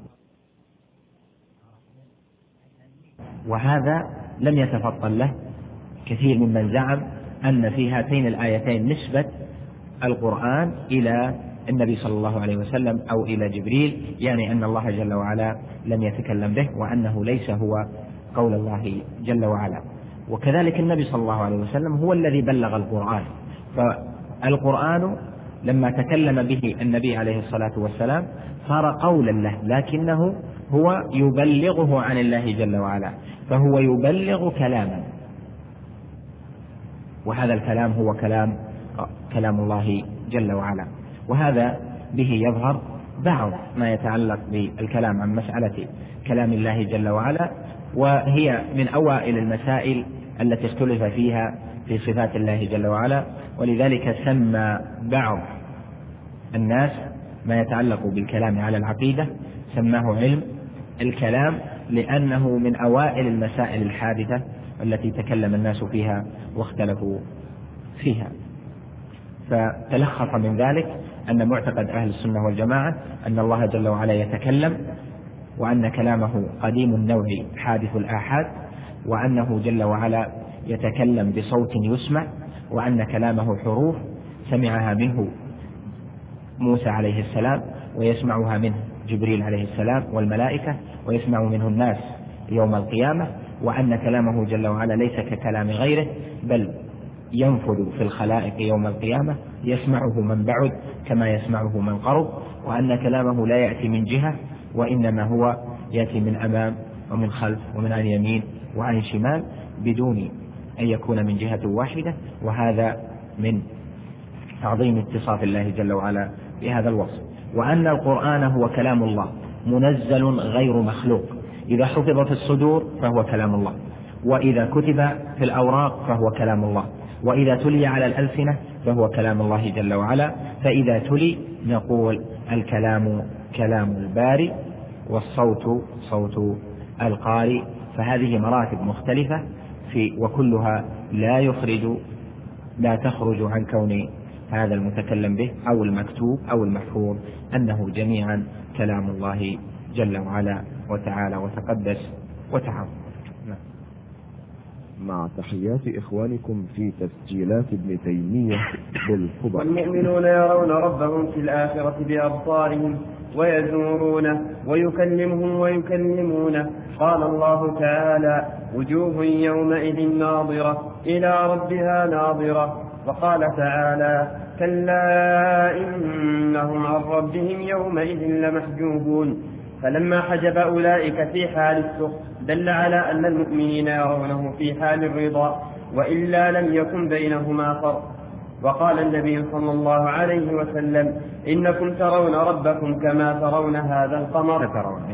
وهذا لم يتفطن له كثير ممن زعم أن في هاتين الآيتين نسبة القرآن إلى النبي صلى الله عليه وسلم أو إلى جبريل، يعني أن الله جل وعلا لم يتكلم به وأنه ليس هو قول الله جل وعلا. وكذلك النبي صلى الله عليه وسلم هو الذي بلغ القرآن، فالقرآن لما تكلم به النبي عليه الصلاة والسلام صار قولا له، لكنه هو يبلغه عن الله جل وعلا، فهو يبلغ كلاما، وهذا الكلام هو كلام الله جل وعلا. وهذا به يظهر بعض ما يتعلق بالكلام عن مسألة كلام الله جل وعلا، وهي من أوائل المسائل التي اختلف فيها في صفات الله جل وعلا. ولذلك سمى بعض الناس ما يتعلق بالكلام على العقيدة سماه علم الكلام، لأنه من أوائل المسائل الحادثة التي تكلم الناس فيها واختلفوا فيها. فتلخص من ذلك أن معتقد أهل السنة والجماعة أن الله جل وعلا يتكلم، وأن كلامه قديم النوع حادث الآحاد، وأنه جل وعلا يتكلم بصوت يسمع، وأن كلامه حروف سمعها منه موسى عليه السلام ويسمعها منه جبريل عليه السلام والملائكة ويسمع منه الناس يوم القيامة، وأن كلامه جل وعلا ليس ككلام غيره بل ينفذ في الخلائق يوم القيامة، يسمعه من بعد كما يسمعه من قرب، وأن كلامه لا يأتي من جهة وإنما هو يأتي من أمام ومن خلف ومن عن يمين وعن شمال بدون أن يكون من جهة واحدة. وهذا من تعظيم اتصاف الله جل وعلا بهذا الوصف. وأن القرآن هو كلام الله منزل غير مخلوق، إذا حفظ في الصدور فهو كلام الله، وإذا كتب في الأوراق فهو كلام الله، وإذا تلي على الألسنة فهو كلام الله جل وعلا. فإذا تلي نقول الكلام كلام الباري والصوت صوت القارئ. فهذه مراتب مختلفة وكلها لا تخرج عن كون هذا المتكلم به أو المكتوب أو المحفوظ أنه جميعا كلام الله جل وعلا وتعالى وتقدس وتعظم. مع تحيات إخوانكم في تسجيلات ابن تيمية بالخبر. والمؤمنون يرون ربهم في الآخرة بأبصارهم ويزورونه ويكلمهم ويكلمونه. قال الله تعالى: وجوه يومئذ ناظرة إلى ربها ناظرة. وقال تعالى: كلا إنهم عن ربهم يومئذ لمحجوبون. فلما حجب أولئك في حال السخط دل على أن المؤمنين يرونه في حال الرضا، وإلا لم يكن بينهما فرق. وقال النبي صلى الله عليه وسلم: إنكم ترون ربكم كما ترون هذا القمر.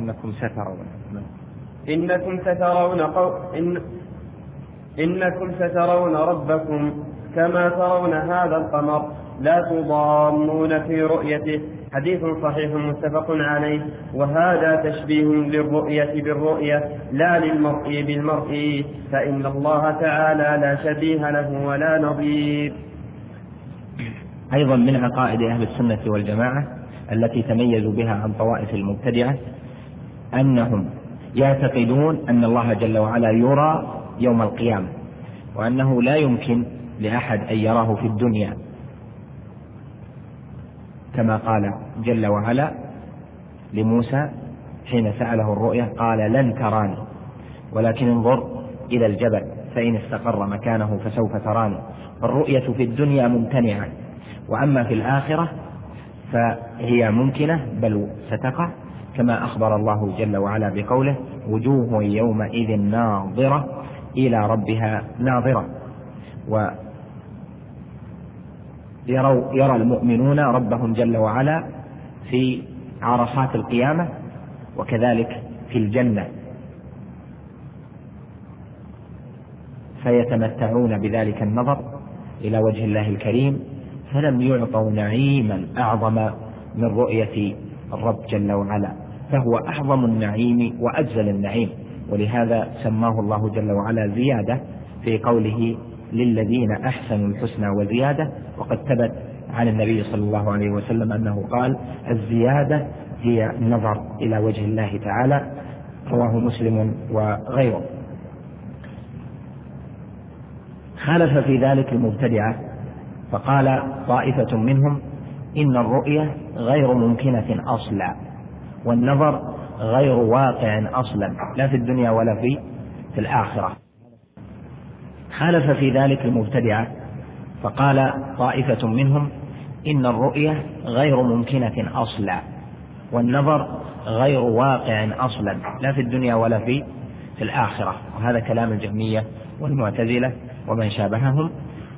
إنكم سترون ربكم كما ترون هذا القمر لا تضامون في رؤيته. حديث صحيح متفق عليه. وهذا تشبيه للرؤية بالرؤية لا للمرء بالمرء، فإن الله تعالى لا شبيه له ولا نظير. أيضا من عقائد أهل السنة والجماعة التي تميزوا بها عن طوائف المبتدعة أنهم يعتقدون أن الله جل وعلا يرى يوم القيامة، وأنه لا يمكن لأحد أن يراه في الدنيا. كما قال جل وعلا لموسى حين سأله الرؤيا قال لن تراني ولكن انظر إلى الجبل فإن استقر مكانه فسوف تراني. الرؤية في الدنيا ممتنعة، وأما في الآخرة فهي ممكنة بل ستقع، كما أخبر الله جل وعلا بقوله وجوه يومئذ ناظرة إلى ربها ناظرة. يرى المؤمنون ربهم جل وعلا في عرصات القيامة وكذلك في الجنة، فيتمتعون بذلك النظر إلى وجه الله الكريم، فلم يعطوا نعيما أعظم من رؤية الرب جل وعلا، فهو أعظم النعيم وأجزل النعيم. ولهذا سماه الله جل وعلا زيادة في قوله للذين أحسنوا الحسنى وزيادة، وقد ثبت عن النبي صلى الله عليه وسلم أنه قال الزيادة هي النظر إلى وجه الله تعالى، رواه مسلم وغيره. خالف في ذلك المبتدعة فقال طائفة منهم إن الرؤية غير ممكنة أصلا، والنظر غير واقع أصلا لا في الدنيا ولا في الآخرة. خالف في ذلك المبتدعة فقال طائفة منهم إن الرؤية غير ممكنة أصلا، والنظر غير واقع أصلا لا في الدنيا ولا في الآخرة. وهذا كلام الجهمية والمعتزلة ومن شابههم،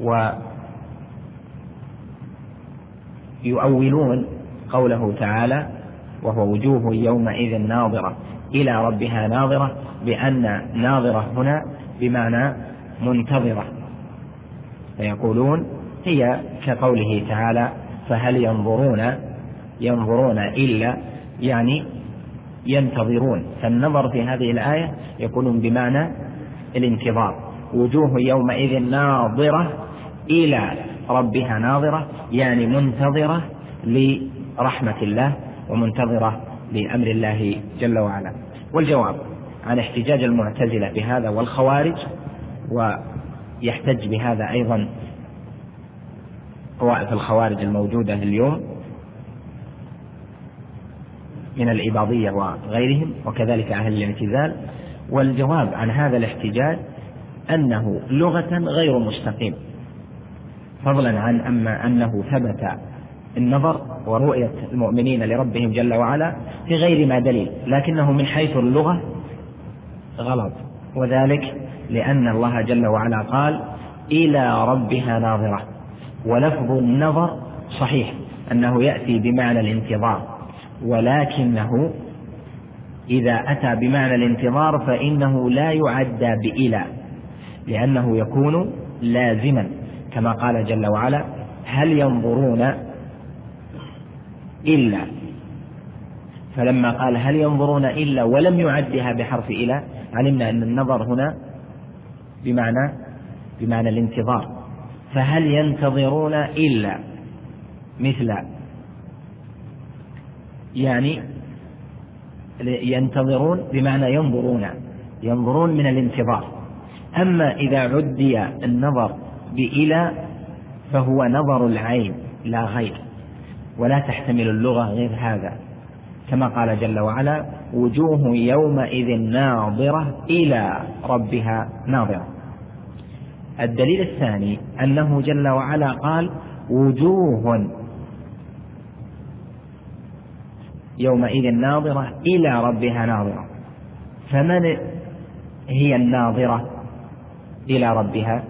ويؤولون قوله تعالى وهو وجوه يومئذ ناظرة إلى ربها ناظرة بأن ناظرة هنا بمعنى منتظرة، فيقولون هي كقوله تعالى فهل ينظرون إلا يعني ينتظرون، فالنظر في هذه الآية يكون بمعنى الانتظار. وجوه يومئذ ناظرة إلى ربها ناظرة يعني منتظرة لرحمة الله ومنتظرة لأمر الله جل وعلا. والجواب عن احتجاج المعتزلة بهذا والخوارج، ويحتج بهذا أيضا طوائف الخوارج الموجودة اليوم من الإباضية وغيرهم وكذلك أهل الاعتزال. والجواب عن هذا الاحتجاج أنه لغة غير مستقيم، فضلا عن أنه ثبت النظر ورؤية المؤمنين لربهم جل وعلا في غير ما دليل، لكنه من حيث اللغة غلط، وذلك لأن الله جل وعلا قال إلى ربها ناظرة، ولفظ النظر صحيح أنه يأتي بمعنى الانتظار، ولكنه إذا أتى بمعنى الانتظار فإنه لا يعدى بإلى، لأنه يكون لازما كما قال جل وعلا هل ينظرون إلا، فلما قال هل ينظرون إلا ولم يعدها بحرف إلى علمنا أن النظر هنا بمعنى الانتظار. فهل ينتظرون إلا مثل يعني ينتظرون بمعنى ينظرون من الانتظار. أما إذا عدي النظر بإلى فهو نظر العين لا غير، ولا تحتمل اللغة غير هذا، كما قال جل وعلا وجوه يومئذ ناظرة إلى ربها ناظرة. الدليل الثاني أنه جل وعلا قال وجوه يومئذ ناظرة إلى ربها ناظرة، فمن هي الناظرة إلى ربها؟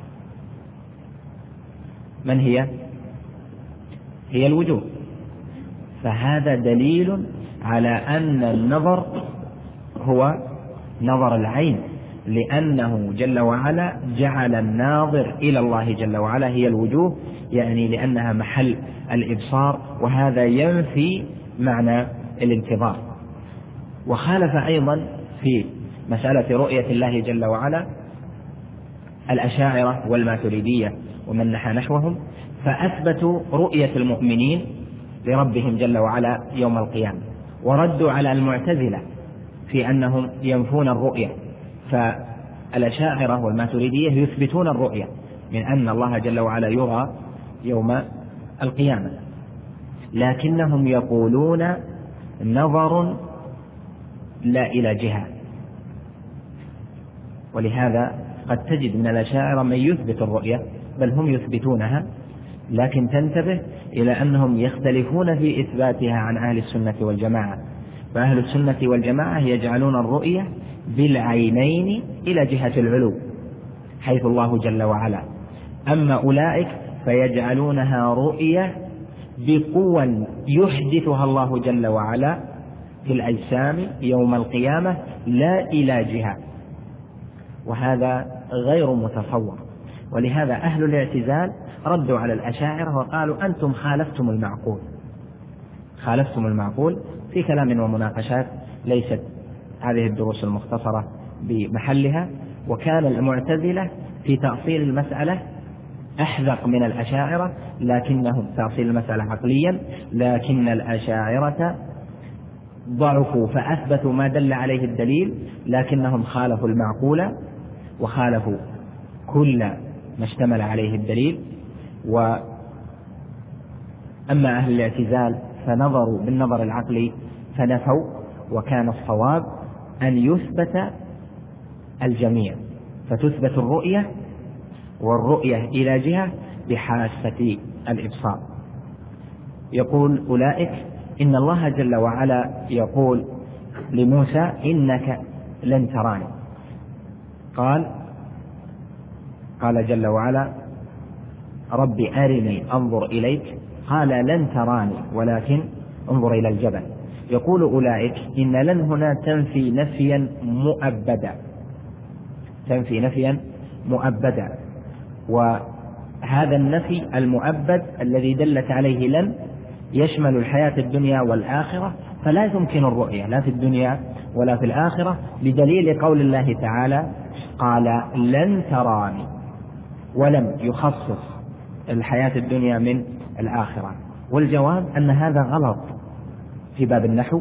من هي الوجوه. فهذا دليل على أن النظر هو نظر العين، لأنه جل وعلا جعل الناظر إلى الله جل وعلا هي الوجوه، يعني لأنها محل الإبصار، وهذا ينفي معنى الانتظار. وخالف أيضا في مسألة رؤية الله جل وعلا الأشاعرة والماتريدية ومن نحى نحوهم، فأثبتوا رؤية المؤمنين لربهم جل وعلا يوم القيامة، وردوا على المعتزلة في أنهم ينفون الرؤية. فالأشاعرة والماتريدية يثبتون الرؤية من أن الله جل وعلا يرى يوم القيامة. لكنهم يقولون نظر لا إلى جهة. ولهذا قد تجد من الأشاعرة من يثبت الرؤية، بل هم يثبتونها، لكن تنتبه إلى أنهم يختلفون في إثباتها عن أهل السنة والجماعة. فأهل السنة والجماعة يجعلون الرؤية بالعينين إلى جهة العلو حيث الله جل وعلا، أما أولئك فيجعلونها رؤية بقوة يحدثها الله جل وعلا في الأجسام يوم القيامة لا إلى جهة، وهذا غير متصور. ولهذا أهل الاعتزال ردوا على الأشاعرة وقالوا أنتم خالفتم المعقول في كلام ومناقشات ليست هذه الدروس المختصرة بمحلها. وكان المعتزلة في تأصيل المسألة أحذق من الأشاعرة، لكنهم تأصيل المسألة عقليا، لكن الأشاعرة ضعفوا فأثبتوا ما دل عليه الدليل، لكنهم خالفوا المعقول وخالفوا كل ما اشتمل عليه الدليل. وأما أهل الاعتزال فنظروا بالنظر العقلي فنفوا، وكان الصواب أن يثبت الجميع، فتثبت الرؤية والرؤية إلى جهة بحاسة الإبصار. يقول أولئك إن الله جل وعلا يقول لموسى إنك لن تراني، قال جل وعلا رب أرني أنظر إليك، قال لن تراني ولكن انظر إلى الجبل. يقول أولئك إن لن هنا تنفي نفيا مؤبدا، وهذا النفي المؤبد الذي دلت عليه لن يشمل الحياة الدنيا والآخرة، فلا يمكن الرؤية لا في الدنيا ولا في الآخرة، بدليل قول الله تعالى قال لن تراني، ولم يخصص الحياة الدنيا من الآخرة. والجواب أن هذا غلط في باب النحو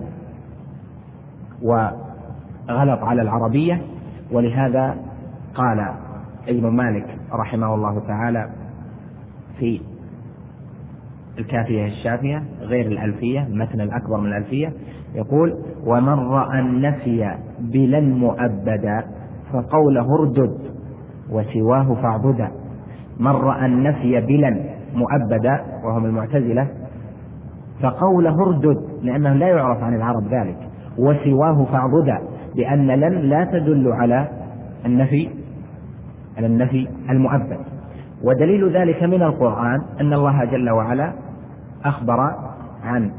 وغلط على العربية. ولهذا قال ابن مالك رحمه الله تعالى في الكافية الشافية غير الألفية، المتن الأكبر من الألفية، يقول ومن رأى النفي بلن مؤبدا فقوله اردد وسواه فاعبدا. من رأى النفي بلن مؤبدا وهم المعتزلة فقوله اردد، لأنه لا يعرف عن العرب ذلك، وسواه فاعبدا، لأن لن لا تدل على النفي المؤبد. ودليل ذلك من القرآن أن الله جل وعلا أخبر عن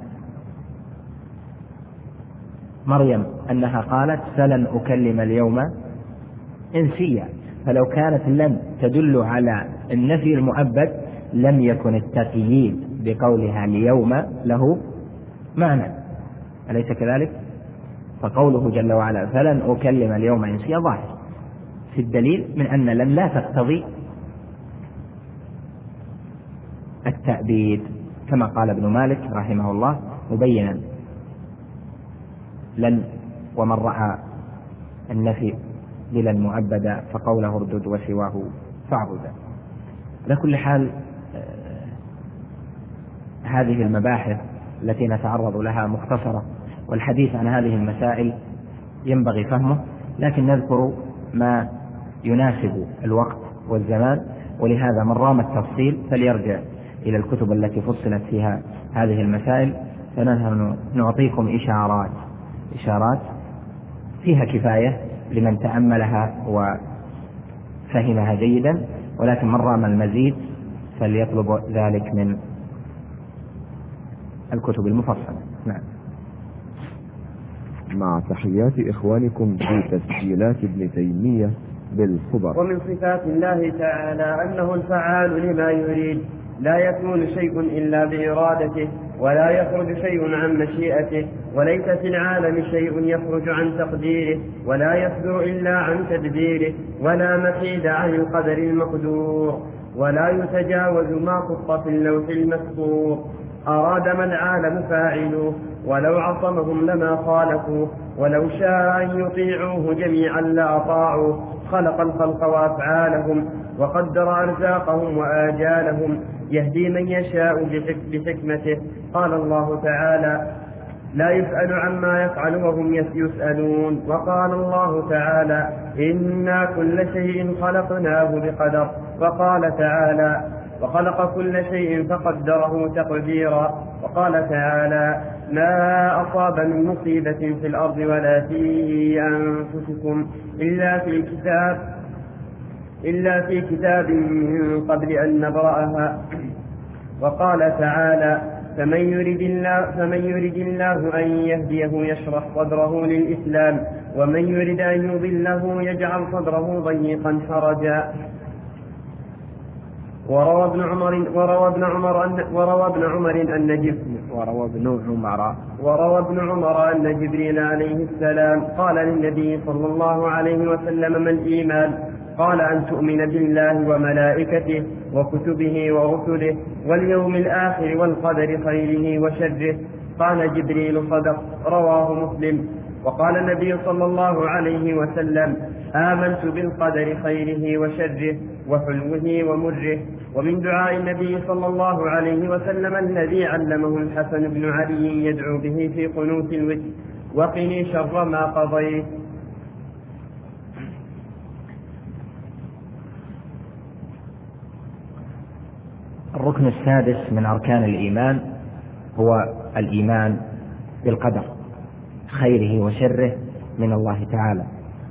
مريم أنها قالت فلن أكلم اليوم إنسيا، فلو كانت لن تدل على النفي المؤبد لم يكن التقييد بقولها اليوم له معنى، أليس كذلك؟ فقوله جل وعلا فلن أكلم اليوم إنسيا ظاهر في الدليل من أن لن لا تقتضي التأبيد، كما قال ابن مالك رحمه الله مبينا لن ومن رأى النفي بلن مؤبدا فقوله اردد وسواه فاعبدا. على كل حال هذه المباحث التي نتعرض لها مختصرة، والحديث عن هذه المسائل ينبغي فهمه، لكن نذكر ما يناسب الوقت والزمان. ولهذا من رام التفصيل فليرجع إلى الكتب التي فصلت فيها هذه المسائل، فنحن نعطيكم إشارات فيها كفاية لمن تأملها وفهمها جيدا، ولكن من رام المزيد فليطلب ذلك من الكتب المفصلة. نعم. مع تحيات إخوانكم في تسجيلات ابن تيمية بالخبر. ومن صفات الله تعالى أنه الفعال لما يريد، لا يكون شيء إلا بإرادته، ولا يخرج شيء عن مشيئته، وليس في العالم شيء يخرج عن تقديره، ولا يصدر إلا عن تدبيره، ولا محيد عن القدر المقدور، ولا يتجاوز ما خط في اللوح المسطور. أراد ما العالم فاعلوه، ولو عصمهم لما خالفوه، ولو شاء أن يطيعوه جميعا لأطاعوه. خلق الخلق وأفعالهم، وقدر أرزاقهم وآجالهم، يهدي من يشاء بحكمته. قال الله تعالى: لا يسأل عما يفعل وهم يسألون. وقال الله تعالى: إنا كل شيء خلقناه بقدر. وقال تعالى: وخلق كل شيء فقدره تقديرا. وقال تعالى: ما أصاب من مصيبة في الأرض ولا في أنفسكم إلا في كتاب من قبل أن نبرأها. وقال تعالى: فمن يرد الله أن يهديه يشرح صدره للإسلام، ومن يرد أن يضله يجعل صدره ضيقا حرجا. وروى ابن عمر أن جبريل عليه السلام قال للنبي صلى الله عليه وسلم: ما الإيمان؟ قال: أن تؤمن بالله وملائكته وكتبه ورسله واليوم الآخر والقدر خيره وشره. قال جبريل: صدق. رواه مسلم. وقال النبي صلى الله عليه وسلم: آمنت بالقدر خيره وشره وحلوه ومره. ومن دعاء النبي صلى الله عليه وسلم الذي علمه الحسن بن علي يدعو به في قنوت الوتر: وقني شر ما قضيت. الركن السادس من أركان الإيمان هو الإيمان بالقدر خيره وشره من الله تعالى.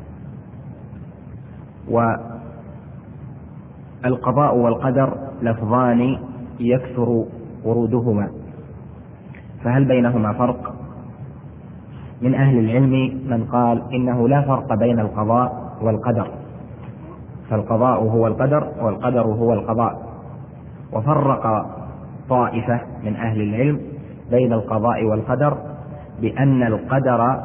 والقضاء والقدر لفظان يكثر ورودهما، فهل بينهما فرق؟ من أهل العلم من قال إنه لا فرق بين القضاء والقدر، فالقضاء هو القدر والقدر هو القضاء. وفرق طائفة من أهل العلم بين القضاء والقدر بأن القدر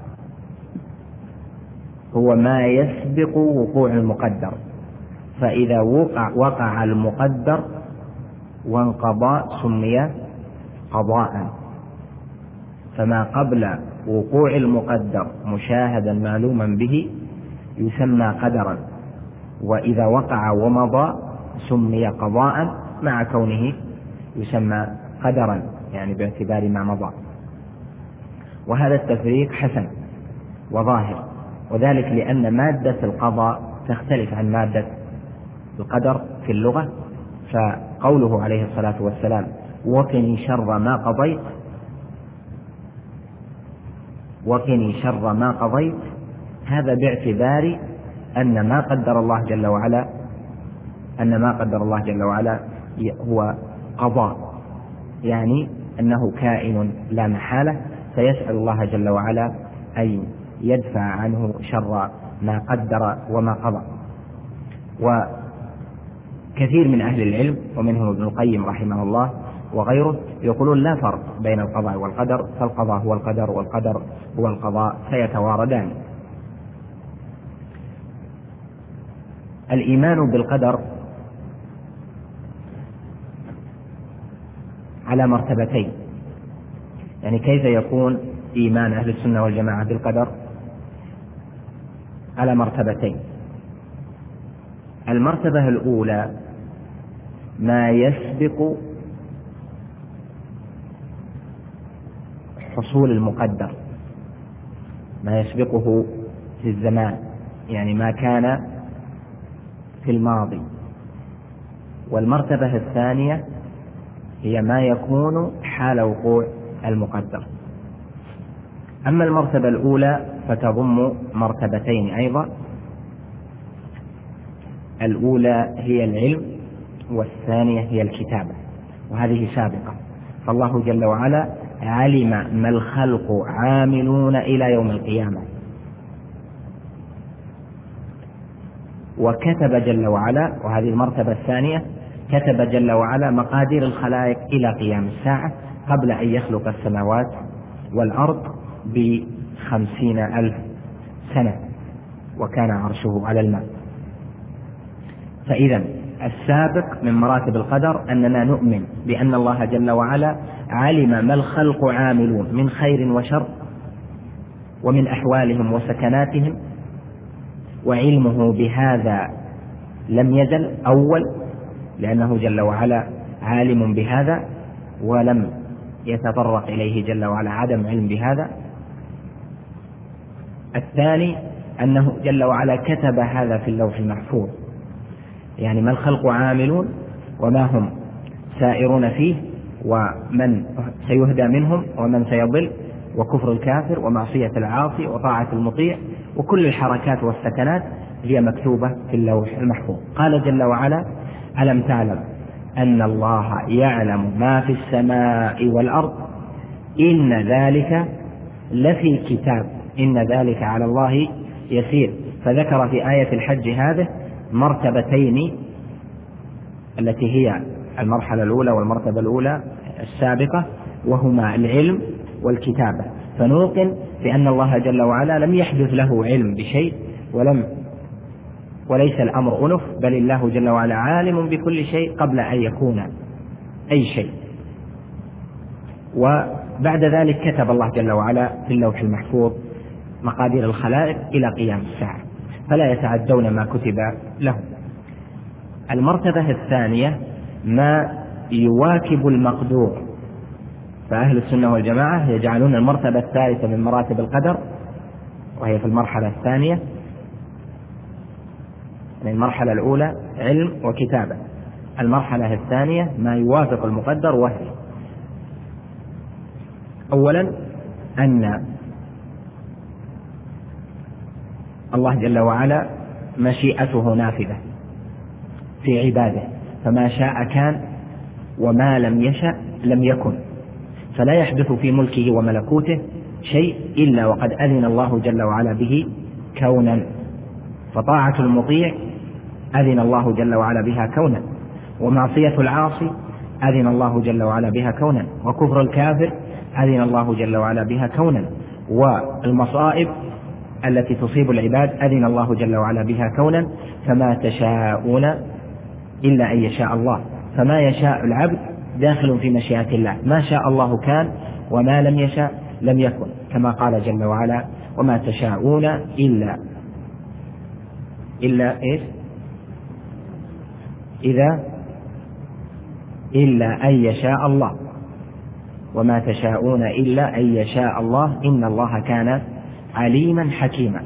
هو ما يسبق وقوع المقدر، فإذا وقع المقدر وانقضى سمي قضاء، فما قبل وقوع المقدر مشاهدا معلوما به يسمى قدرا، وإذا وقع ومضى سمي قضاء مع كونه يسمى قدرا، يعني باعتبار ما مضى. وهذا التفريق حسن وظاهر، وذلك لأن مادة القضاء تختلف عن مادة القدر في اللغة. فقوله عليه الصلاة والسلام: وقني شر ما قضيت، وقني شر ما قضيت، هذا باعتبار أن ما قدر الله جل وعلا هو قضاء، يعني أنه كائن لا محالة، فيسأل الله جل وعلا أن يدفع عنه شر ما قدر وما قضى. وكثير من أهل العلم ومنهم ابن القيم رحمه الله وغيره يقولون لا فرق بين القضاء والقدر، فالقضاء هو القدر والقدر هو القضاء، فيتواردان. الإيمان بالقدر على مرتبتين، يعني كيف يكون إيمان أهل السنة والجماعة بالقدر؟ على مرتبتين. المرتبة الأولى ما يسبق حصول المقدر، ما يسبقه في الزمان، يعني ما كان في الماضي. والمرتبة الثانية هي ما يكون حال وقوع المقدر. أما المرتبة الأولى فتضم مرتبتين أيضا، الأولى هي العلم والثانية هي الكتابة، وهذه سابقة. فالله جل وعلا علم ما الخلق عاملون إلى يوم القيامة، وكتب جل وعلا، وهذه المرتبة الثانية، كتب جل وعلا مقادير الخلائق إلى قيام الساعة قبل أن يخلق السماوات والأرض ب50,000 سنة، وكان عرشه على الماء. فإذا السابق من مراتب القدر أننا نؤمن بأن الله جل وعلا علم ما الخلق عاملون من خير وشر ومن أحوالهم وسكناتهم، وعلمه بهذا لم يزل أول، لأنه جل وعلا عالم بهذا ولم يتطرق إليه جل وعلا عدم علم بهذا. الثاني أنه جل وعلا كتب هذا في اللوح المحفوظ، يعني ما الخلق عاملون وما هم سائرون فيه، ومن سيهدى منهم ومن سيضل، وكفر الكافر ومعصية العاصي وطاعة المطيع، وكل الحركات والسكنات هي مكتوبة في اللوح المحفوظ. قال جل وعلا: ألم تعلم أن الله يعلم ما في السماء والأرض إن ذلك لفي كتاب إن ذلك على الله يسير. فذكر في آية الحج هذه مرتبتين، التي هي المرحلة الأولى والمرتبة الأولى السابقة، وهما العلم والكتابة. فنوقن بأن الله جل وعلا لم يحدث له علم بشيء وليس الأمر أنف، بل الله جل وعلا عالم بكل شيء قبل أن يكون أي شيء. وبعد ذلك كتب الله جل وعلا في اللوح المحفوظ مقادير الخلائق إلى قيام الساعة، فلا يتعدون ما كتب لهم. المرتبة الثانية ما يواكب المقدور، فأهل السنة والجماعة يجعلون المرتبة الثالثة من مراتب القدر، وهي في المرحلة الثانية، يعني المرحلة الأولى علم وكتابة، المرحلة الثانية ما يوافق المقدر، وهي أولا أن الله جل وعلا مشيئته نافذة في عباده، فما شاء كان وما لم يشأ لم يكن، فلا يحدث في ملكه وملكوته شيء إلا وقد أذن الله جل وعلا به كونا. فطاعة المطيع أذن الله جل وعلا بها كونا، ومعصية العاصي أذن الله جل وعلا بها كونا، وكفر الكافر أذن الله جل وعلا بها كونا، والمصائب التي تصيب العباد أذن الله جل وعلا بها كونا. فما تشاءون إلا أن يشاء الله، فما يشاء العبد داخل في مشيئة الله، ما شاء الله كان وما لم يشاء لم يكن، كما قال جل وعلا: وما تشاءون إلا إيش؟ إلا أن يشاء الله، وما تشاءون إلا أن يشاء الله إن الله كان عليما حكيما.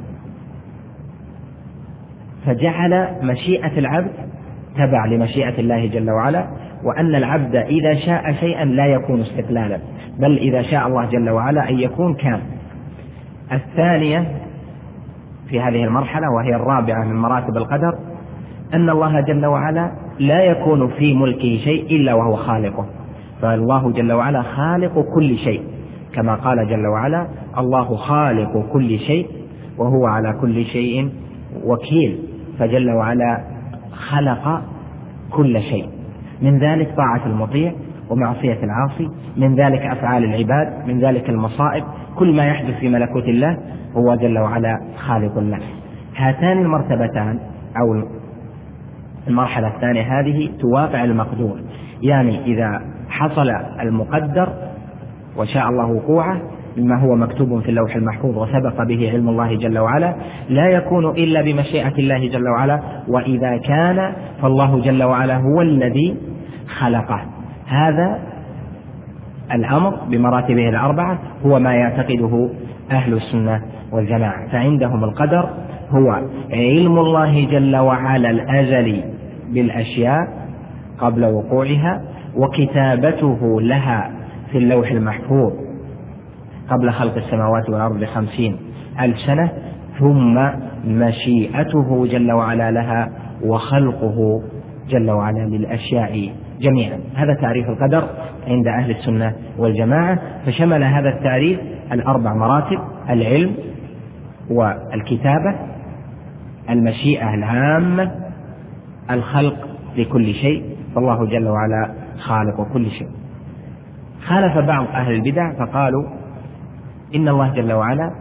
فجعل مشيئة العبد تبع لمشيئة الله جل وعلا، وأن العبد إذا شاء شيئا لا يكون استقلالا، بل إذا شاء الله جل وعلا أن يكون كان. الثانية في هذه المرحلة وهي الرابعة من مراتب القدر أن الله جل وعلا لا يكون في ملكه شيء إلا وهو خالقه، فالله جل وعلا خالق كل شيء، كما قال جل وعلا: الله خالق كل شيء وهو على كل شيء وكيل. فجل وعلا خلق كل شيء، من ذلك طاعة المطيع ومعصية العاصي، من ذلك أفعال العباد، من ذلك المصائب، كل ما يحدث في ملكوت الله هو جل وعلا خالق له. هاتان المرتبتان أو المرحلة الثانية هذه توافع المقدور، يعني إذا حصل المقدر وشاء الله وقوعه مما هو مكتوب في اللوح المحفوظ وسبق به علم الله جل وعلا لا يكون إلا بمشيئة الله جل وعلا، وإذا كان فالله جل وعلا هو الذي خلقه. هذا الأمر بمراتبه الأربعة هو ما يعتقده أهل السنة والجماعة، فعندهم القدر هو علم الله جل وعلا الأزلي بالأشياء قبل وقوعها، وكتابته لها في اللوح المحفوظ قبل خلق السماوات والأرض ب50,000 سنة، ثم مشيئته جل وعلا لها وخلقه جل وعلا للأشياء جميعا. هذا تعريف القدر عند أهل السنة والجماعة، فشمل هذا التعريف الأربع مراتب: العلم والكتابة، المشيئة العامة، الخلق لكل شيء، فالله جل وعلا خالق كل شيء. خالف بعض أهل البدع فقالوا إن الله جل وعلا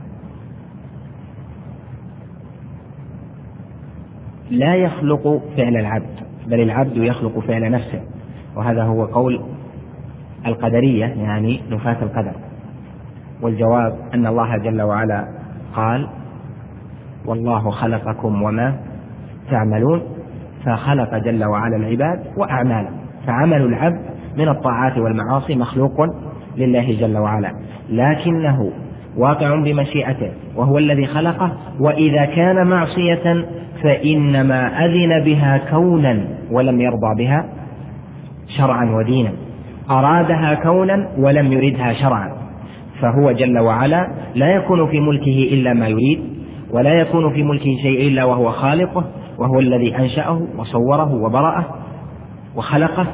لا يخلق فعل العبد، بل العبد يخلق فعل نفسه، وهذا هو قول القدرية يعني نفاة القدر. والجواب أن الله جل وعلا قال: والله خلقكم وما تعملون، فخلق جل وعلا العباد وأعمالهم، فعمل العبد من الطاعات والمعاصي مخلوق لله جل وعلا، لكنه واقع بمشيئته وهو الذي خلقه. وإذا كان معصية فإنما أذن بها كونا ولم يرضى بها شرعا ودينا، أرادها كونا ولم يردها شرعا. فهو جل وعلا لا يكون في ملكه إلا ما يريد، ولا يكون في ملكه شيء إلا وهو خالقه، وهو الذي أنشأه وصوره وبرأه وخلقه.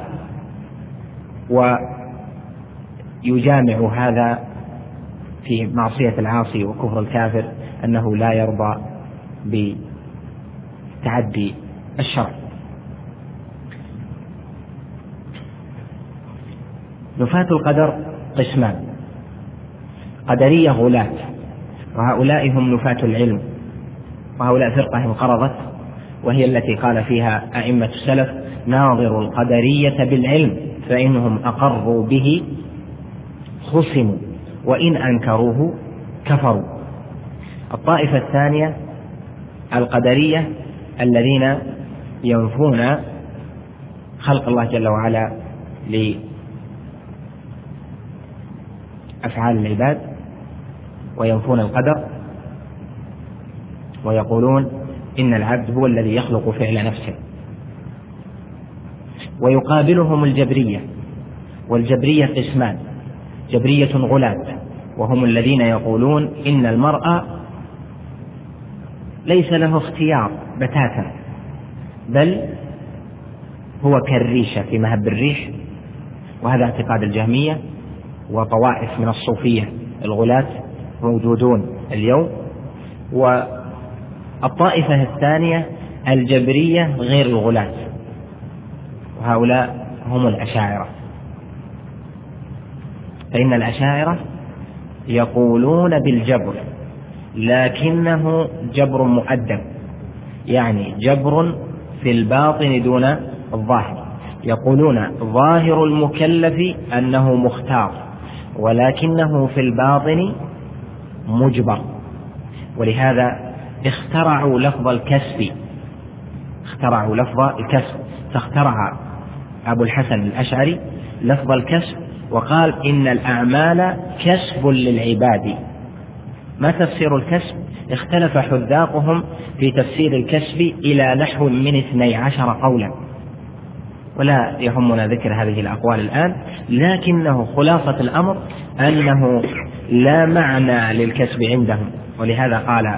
ويجامع هذا في معصية العاصي وكفر الكافر أنه لا يرضى بتعدي الشرع. نفاة القدر قسمان: قدرية غلاة، وهؤلاء هم نفاة العلم، وهؤلاء فرقة انقرضت، وهي التي قال فيها أئمة السلف: ناظروا القدرية بالعلم فإنهم أقروا به خصموا وإن أنكروه كفروا. الطائفة الثانية القدرية الذين ينفون خلق الله جل وعلا لأفعال العباد وينفون القدر، ويقولون إن العبد هو الذي يخلق فعل نفسه. ويقابلهم الجبرية، والجبرية قسمان: جبرية غلاة، وهم الذين يقولون إن المرء ليس له اختيار بتاتا، بل هو كالريشة في مهب الريح، وهذا اعتقاد الجهمية وطوائف من الصوفية الغلاة موجودون اليوم. والطائفة الثانية الجبرية غير الغلاة، وهؤلاء هم الأشاعرة. فإن الأشاعرة يقولون بالجبر، لكنه جبر مؤدب، يعني جبر في الباطن دون الظاهر. يقولون ظاهر المكلف أنه مختار، ولكنه في الباطن مجبر. ولهذا اخترعوا لفظ الكسب، فاخترع أبو الحسن الأشعري لفظ الكسب وقال إن الأعمال كسب للعباد. ما تفسير الكسب؟ اختلف حذاقهم في تفسير الكسب إلى نحو من 12 قولا، ولا يهمنا ذكر هذه الأقوال الآن، لكنه خلاصة الأمر أنه لا معنى للكسب عندهم. ولهذا قال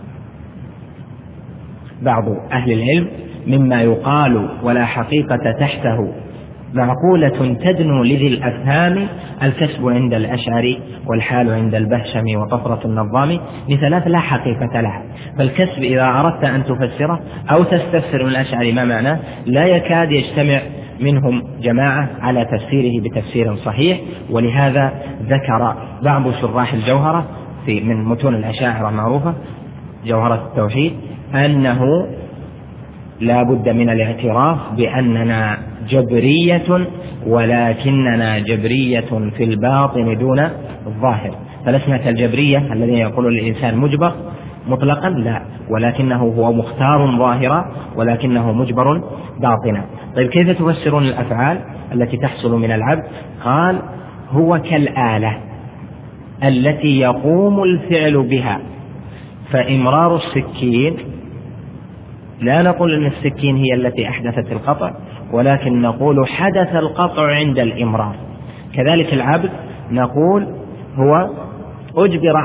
بعض أهل العلم: مما يقال ولا حقيقة تحته معقولة تدنو لذي الأفهام، الكسب عند الأشعري والحال عند البهشم وطفرة النظام لثلاث لا حقيقة لها. فالكسب إذا أردت أن تفسره أو تستفسر من الأشعري ما معناه لا يكاد يجتمع منهم جماعة على تفسيره بتفسير صحيح. ولهذا ذكر بعض شراح الجوهرة من متون الأشاعرة معروفة جوهرة التوحيد أنه لا بد من الاعتراف بأننا جبرية، ولكننا جبرية في الباطن دون الظاهر، فلسنا كالجبرية الذين يقولون الإنسان مجبر مطلقا، لا، ولكنه هو مختار ظاهرا ولكنه مجبر باطنا. طيب كيف تفسرون الأفعال التي تحصل من العبد؟ قال: هو كالآلة التي يقوم الفعل بها. فإمرار السكين لا نقول أن السكين هي التي أحدثت القطع، ولكن نقول حدث القطع عند الإمرار. كذلك العبد نقول هو أجبر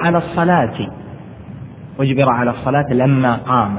على الصلاة لما قام،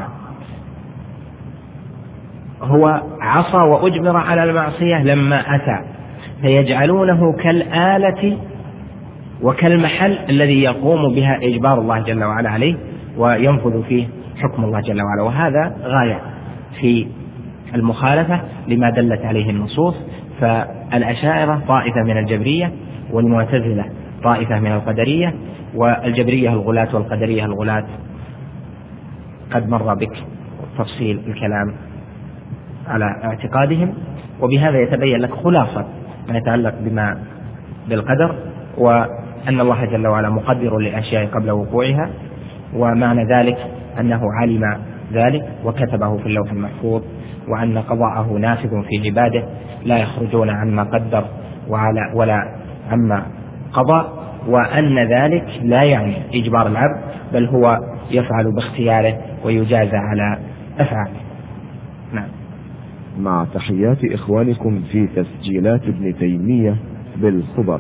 هو عصى وأجبر على المعصية لما أتى. فيجعلونه كالآلة وكالمحل الذي يقوم بها إجبار الله جل وعلا عليه وينفذ فيه حكم الله جل وعلا. وهذا غاية في المخالفة لما دلت عليه النصوص. فالأشاعرة طائفة من الجبرية، والمعتزلة طائفة من القدرية، والجبرية الغلاة والقدرية الغلاة قد مر بك تفصيل الكلام على اعتقادهم. وبهذا يتبين لك خلاصة ما يتعلق بالقدر، وأن الله جل وعلا مقدر للأشياء قبل وقوعها، ومعنى ذلك أنه علم ذلك وكتبه في اللوح المحفوظ، وأن قضاءه نافذ في عباده لا يخرجون عما قدر ولا عما قضى، وأن ذلك لا يعني إجبار العبد، بل هو يفعل باختياره ويجازى على أفعاله. نعم. مع تحيات إخوانكم في تسجيلات ابن تيمية بالخبر.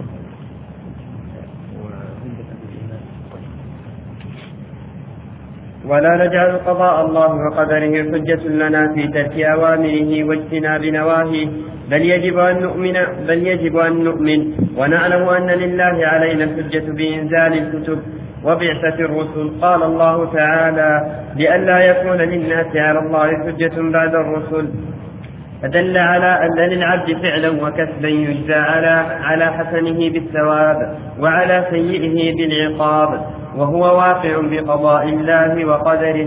ولا نجعل قضاء الله وقدره حجة لنا في ترك أوامره واجتناب نواهيه، بل يجب أن نؤمن ونعلم أن لله علينا الحجة بإنزال الكتب وبعثة الرسل. قال الله تعالى: لئلا يكون للناس على الله حجة بعد الرسل، فدل على أن للعبد فعلا وكسبا يجزى على حسنه بالثواب وعلى سيئه بالعقاب، وهو واقع بقضاء الله وقدره.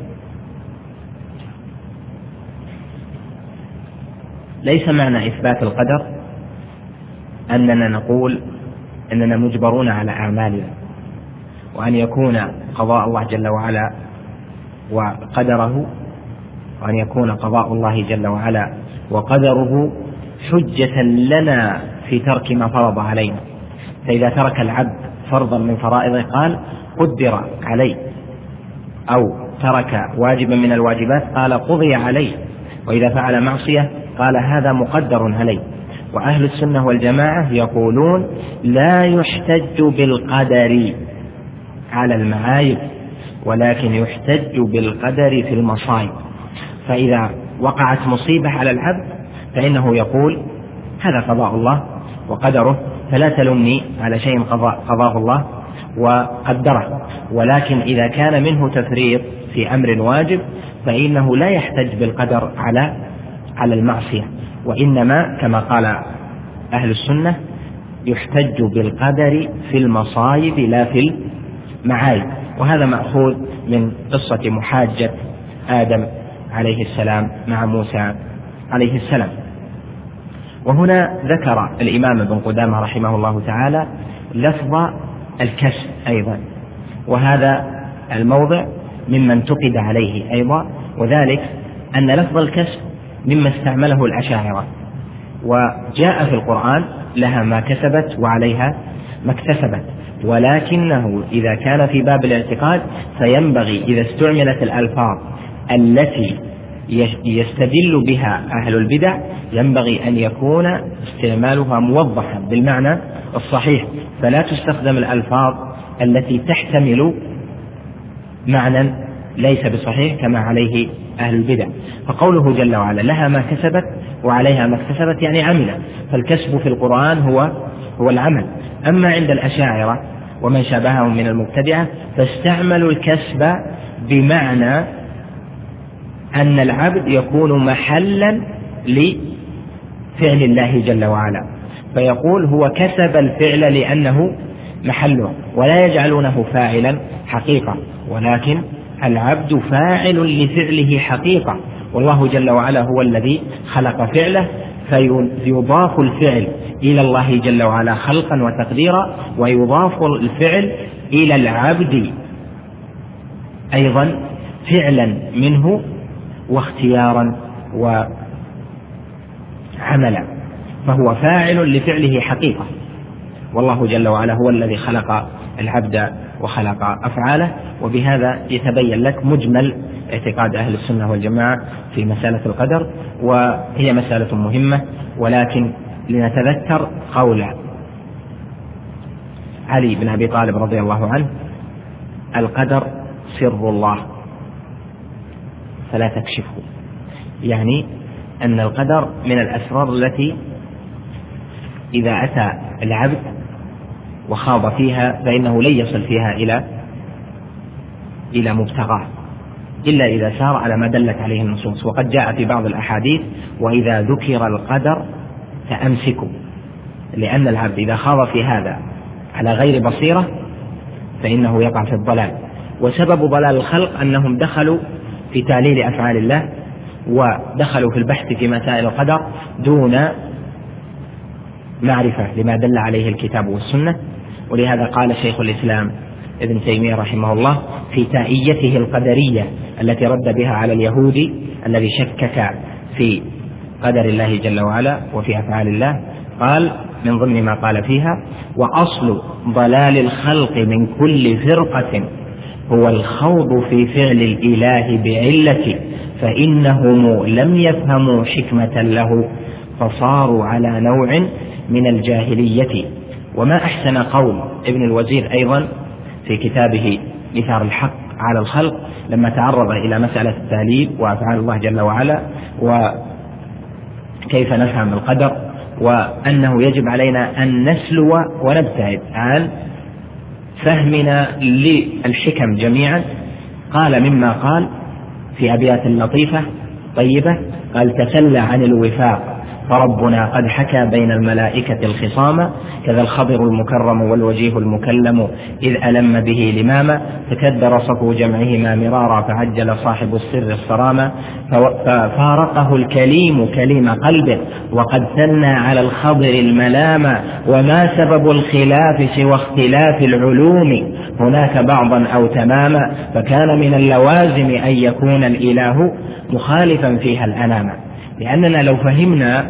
ليس معنى إثبات القدر أننا نقول أننا مجبرون على أعمالنا، وأن يكون قضاء الله جل وعلا وقدره، وأن يكون قضاء الله جل وعلا وقدره حجة لنا في ترك ما فرض علينا. فإذا ترك العبد فرضا من فرائضه قال قدر عليه، أو ترك واجبا من الواجبات قال قضي عليه، وإذا فعل معصية قال هذا مقدر عليه. وأهل السنة والجماعة يقولون لا يحتج بالقدر على المعايب، ولكن يحتج بالقدر في المصائب. فإذا وقعت مصيبة على العبد فإنه يقول هذا قضاء الله وقدره، فلا تلومني على شيء قضاه الله وقدره. ولكن إذا كان منه تفريط في أمر واجب فإنه لا يحتج بالقدر على المعصية، وإنما كما قال أهل السنة يحتج بالقدر في المصائب لا في المعايب. وهذا مأخوذ من قصة محاجة آدم عليه السلام مع موسى عليه السلام. وهنا ذكر الإمام ابن قدامة رحمه الله تعالى لفظ الكسب أيضا، وهذا الموضع مما انتقد عليه أيضا، وذلك أن لفظ الكسب مما استعمله الأشاعرة، وجاء في القرآن لها ما كسبت وعليها ما اكتسبت، ولكنه إذا كان في باب الاعتقاد فينبغي إذا استعملت الألفاظ التي يستدل بها أهل البدع ينبغي أن يكون استعمالها موضحا بالمعنى الصحيح، فلا تستخدم الألفاظ التي تحتمل معنى ليس بصحيح كما عليه أهل البدع. فقوله جل وعلا لها ما كسبت وعليها ما اكتسبت يعني عمل، فالكسب في القرآن هو العمل. أما عند الأشاعرة ومن شابههم من المبتدعة فاستعملوا الكسب بمعنى أن العبد يكون محلا لفعل الله جل وعلا، فيقول هو كسب الفعل لأنه محله، ولا يجعلونه فاعلا حقيقة، ولكن العبد فاعل لفعله حقيقة، والله جل وعلا هو الذي خلق فعله، فيضاف الفعل إلى الله جل وعلا خلقا وتقديرا، ويضاف الفعل إلى العبد أيضا فعلا منه واختيارا وعملا، فهو فاعل لفعله حقيقة، والله جل وعلا هو الذي خلق العبد وخلق أفعاله. وبهذا يتبين لك مجمل اعتقاد أهل السنة والجماعة في مسألة القدر، وهي مسألة مهمة. ولكن لنتذكر قول علي بن أبي طالب رضي الله عنه: القدر سر الله فلا تكشفه، يعني أن القدر من الأسرار التي إذا أتى العبد وخاض فيها فإنه لن يصل فيها إلى مبتغاه إلا إذا سار على ما دلت عليه النصوص. وقد جاء في بعض الأحاديث: وإذا ذكر القدر فأمسكوا، لأن العبد إذا خاض في هذا على غير بصيرة فإنه يقع في الضلال. وسبب ضلال الخلق أنهم دخلوا في تعليل أفعال الله ودخلوا في البحث في مسائل القدر دون معرفة لما دل عليه الكتاب والسنة. ولهذا قال شيخ الإسلام ابن تيمية رحمه الله في تائيته القدرية التي رد بها على اليهودي الذي شكك في قدر الله جل وعلا وفي أفعال الله. قال من ضمن ما قال فيها: وأصل ضلال الخلق من كل فرقة هو الخوض في فعل الإله بعلة، فإنهم لم يفهموا حكمة له فصاروا على نوع من الجاهلية. وما أحسن قول ابن الوزير أيضا في كتابه إثار الحق على الخلق لما تعرض إلى مسألة التأليف وأفعال الله جل وعلا وكيف نفهم القدر، وأنه يجب علينا أن نسلو ونبتعد عن فهمنا للحكم جميعا. قال مما قال في أبيات لطيفة طيبة، قال: تسلى عن الوفاق فربنا قد حكى بين الملائكة الخصام، كذا الخضر المكرم والوجيه المكلم إذ ألم به لماما، تكدر صفو جمعهما مرارا فعجل صاحب السر الصرامة، ففارقه الكليم كليم قلبه وقد ثنى على الخضر الملامة، وما سبب الخلاف سوى اختلاف العلوم هناك بعضا أو تماما، فكان من اللوازم أن يكون الإله مخالفا فيها الأنام. لأننا لو فهمنا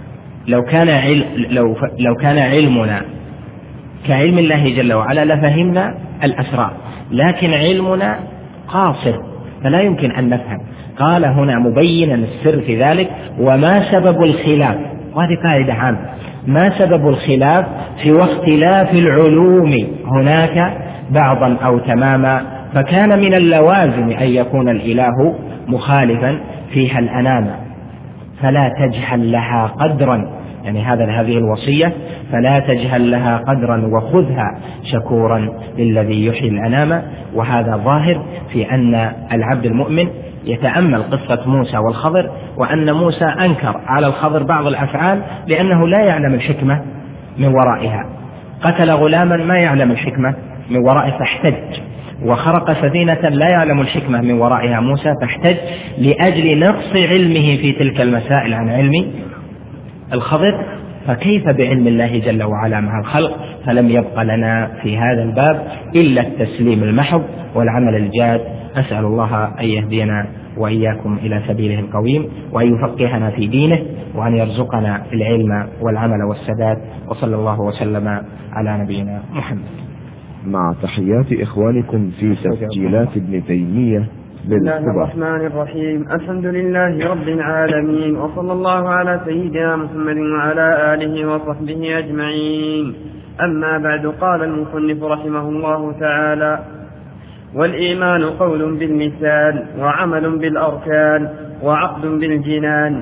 لو كان علمنا كعلم الله جل وعلا لفهمنا الأسرار، لكن علمنا قاصر فلا يمكن أن نفهم. قال هنا مبينا السر في ذلك: وما سبب الخلاف، وهذه قاعدة عامة، ما سبب الخلاف سوى اختلاف العلوم هناك بعضا أو تماما، فكان من اللوازم أن يكون الإله مخالفا فيها الأنام، فلا تجهل لها قدرا، يعني هذه الوصية: فلا تجهل لها قدرا وخذها شكورا للذي يحيي الأنام. وهذا ظاهر في أن العبد المؤمن يتأمل قصة موسى والخضر، وأن موسى أنكر على الخضر بعض الأفعال لأنه لا يعلم الحكمة من ورائها. قتل غلاما ما يعلم الحكمة من ورائه فاحتج، وخرق سفينة لا يعلم الحكمة من ورائها موسى فاحتج، لأجل نقص علمه في تلك المسائل عن علم الخضر. فكيف بعلم الله جل وعلا مع الخلق؟ فلم يبق لنا في هذا الباب إلا التسليم المحض والعمل الجاد. أسأل الله أن يهدينا وإياكم إلى سبيله القويم، وأن يفقهنا في دينه، وأن يرزقنا العلم والعمل والسداد. وصلى الله وسلم على نبينا محمد. مع تحيات إخوانكم في تسجيلات ابن تيمية. بسم الله الرحمن الرحيم. الحمد لله رب العالمين، وصلى الله على سيدنا محمد وعلى آله وصحبه أجمعين. أما بعد، قال المصنف رحمه الله تعالى: والإيمان قول باللسان وعمل بالأركان وعقد بالجنان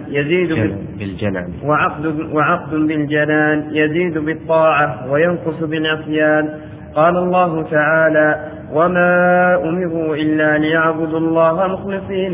يزيد بالطاعة وينقص بالعصيان. قال الله تعالى: وما أمروا إلا ليعبدوا الله مخلصين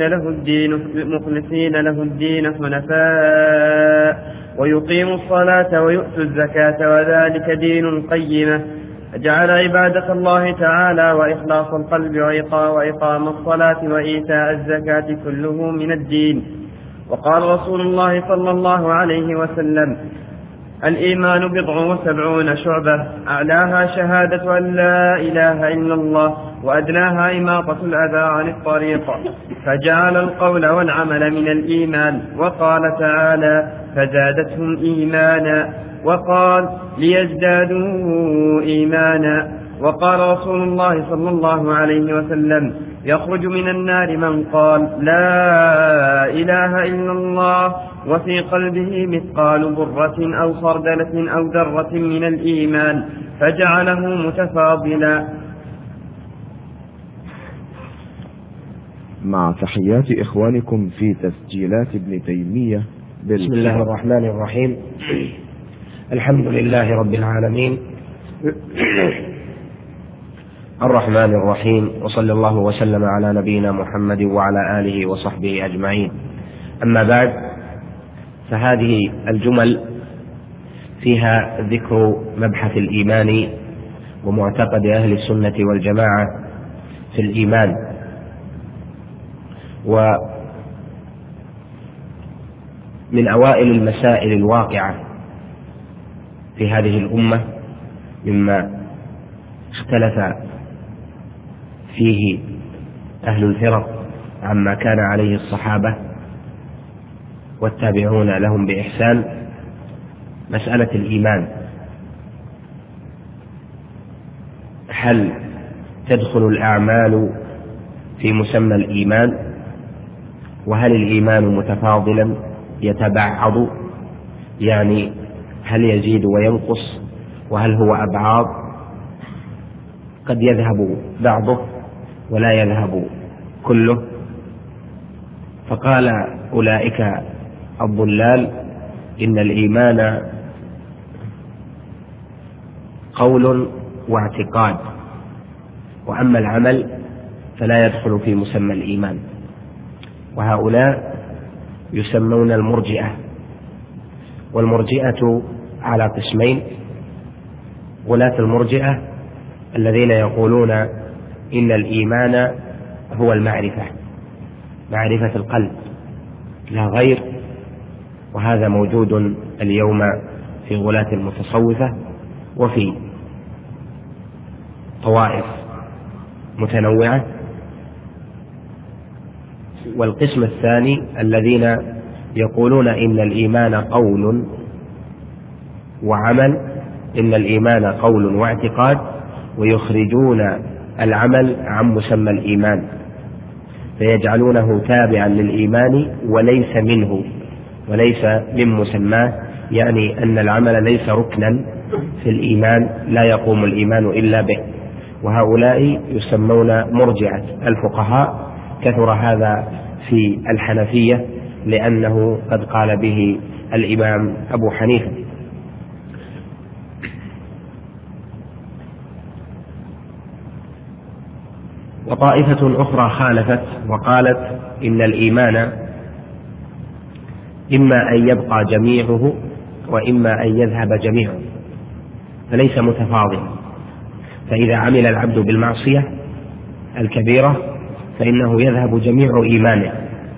له الدين حنفاء ويقيموا الصلاة ويؤتوا الزكاة وذلك دين القيمة. جعل عبادة الله تعالى وإخلاص القلب وإقام الصلاة وإيتاء الزكاة كله من الدين. وقال رسول الله صلى الله عليه وسلم: الإيمان 70 شعبة، أعلاها شهادة أن لا إله إلا الله، وأدناها إماطة الأذى عن الطريق. فجعل القول والعمل من الإيمان. وقال تعالى: فزادتهم إيمانا، وقال: ليزدادوا إيمانا. وقال رسول الله صلى الله عليه وسلم: يخرج من النار من قال لا إله إلا الله وفي قلبه مثقال برة أو خردلة أو ذرة من الإيمان، فجعله متفاضلا. مع تحيات إخوانكم في تسجيلات ابن تيمية. بسم الله الرحمن الرحيم. الحمد لله رب العالمين الرحمن الرحيم، وصلى الله وسلم على نبينا محمد وعلى آله وصحبه أجمعين. أما بعد، فهذه الجمل فيها ذكر مبحث الإيمان ومعتقد أهل السنة والجماعة في الإيمان، ومن أوائل المسائل الواقعة في هذه الأمة مما اختلف فيه أهل الفرق عما كان عليه الصحابة والتابعون لهم بإحسان مسألة الإيمان. هل تدخل الأعمال في مسمى الإيمان؟ وهل الإيمان متفاضلا يتبعض؟ يعني هل يزيد وينقص؟ وهل هو أبعاض قد يذهب بعضه ولا يذهب كله؟ فقال أولئك الضلال إن الإيمان قول واعتقاد، وأما العمل فلا يدخل في مسمى الإيمان. وهؤلاء يسمون المرجئة، والمرجئة على قسمين: غلاة المرجئة الذين يقولون إن الإيمان هو المعرفة، معرفة القلب لا غير، وهذا موجود اليوم في غلاة المتصوفة وفي طوائف متنوعة. والقسم الثاني الذين يقولون إن الإيمان قول وعمل، إن الإيمان قول واعتقاد، ويخرجون العمل عن مسمى الإيمان فيجعلونه تابعا للإيمان وليس منه وليس من مسماه، يعني أن العمل ليس ركنا في الإيمان لا يقوم الإيمان إلا به. وهؤلاء يسمون مرجعة الفقهاء، كثر هذا في الحنفية لأنه قد قال به الإمام أبو حنيفة. وطائفة أخرى خالفت وقالت إن الإيمان إما أن يبقى جميعه وإما أن يذهب جميعه، فليس متفاضلا. فإذا عمل العبد بالمعصية الكبيرة فإنه يذهب جميع إيمانه.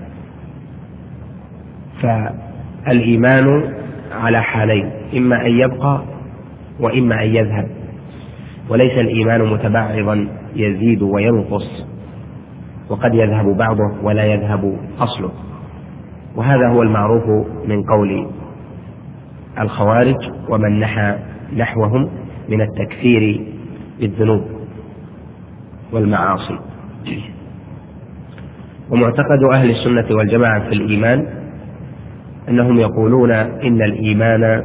فالإيمان على حالين: إما أن يبقى وإما أن يذهب، وليس الإيمان متبعضا يزيد وينقص، وقد يذهب بعضه ولا يذهب أصله. وهذا هو المعروف من قول الخوارج ومن نحى نحوهم من التكفير بالذنوب والمعاصي. ومعتقد أهل السنة والجماعة في الإيمان أنهم يقولون إن الإيمان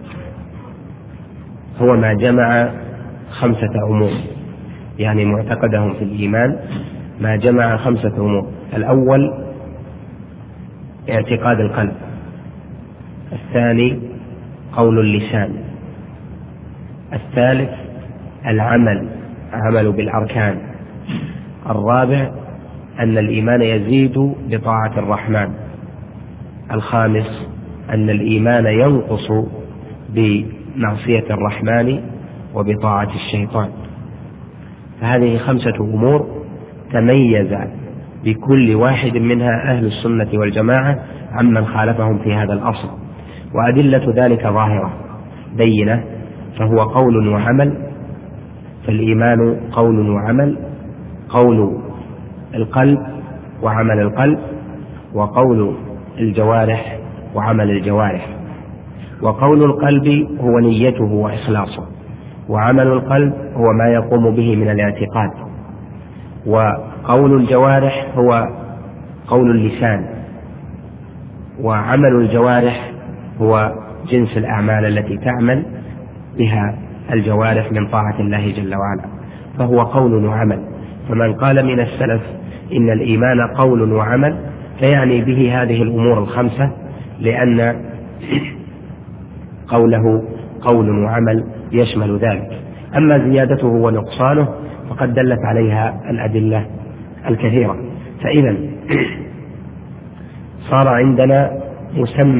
هو ما جمع 5 أمور، يعني معتقدهم في الإيمان ما جمع 5 أمور: الأول اعتقاد القلب، الثاني قول اللسان، الثالث العمل بالأركان، الرابع أن الإيمان يزيد بطاعة الرحمن، الخامس أن الإيمان ينقص بمعصية الرحمن وبطاعة الشيطان. فهذه 5 أمور تميز بكل واحد منها أهل السنة والجماعة عمن خالفهم في هذا الأصل، وأدلة ذلك ظاهرة بينة. فهو قول وعمل، فالإيمان قول وعمل: قول القلب وعمل القلب، وقول الجوارح وعمل الجوارح. وقول القلب هو نيته وإخلاصه، وعمل القلب هو ما يقوم به من الاعتقاد، وقول الجوارح هو قول اللسان، وعمل الجوارح هو جنس الأعمال التي تعمل بها الجوارح من طاعة الله جل وعلا، فهو قول وعمل. فمن قال من السلف إن الإيمان قول وعمل فيعني به هذه الأمور ال5، لأن قوله قول وعمل يشمل ذلك. أما زيادته ونقصانه فقد دلت عليها الأدلة الكثيرة. فإذا صار عندنا مسمى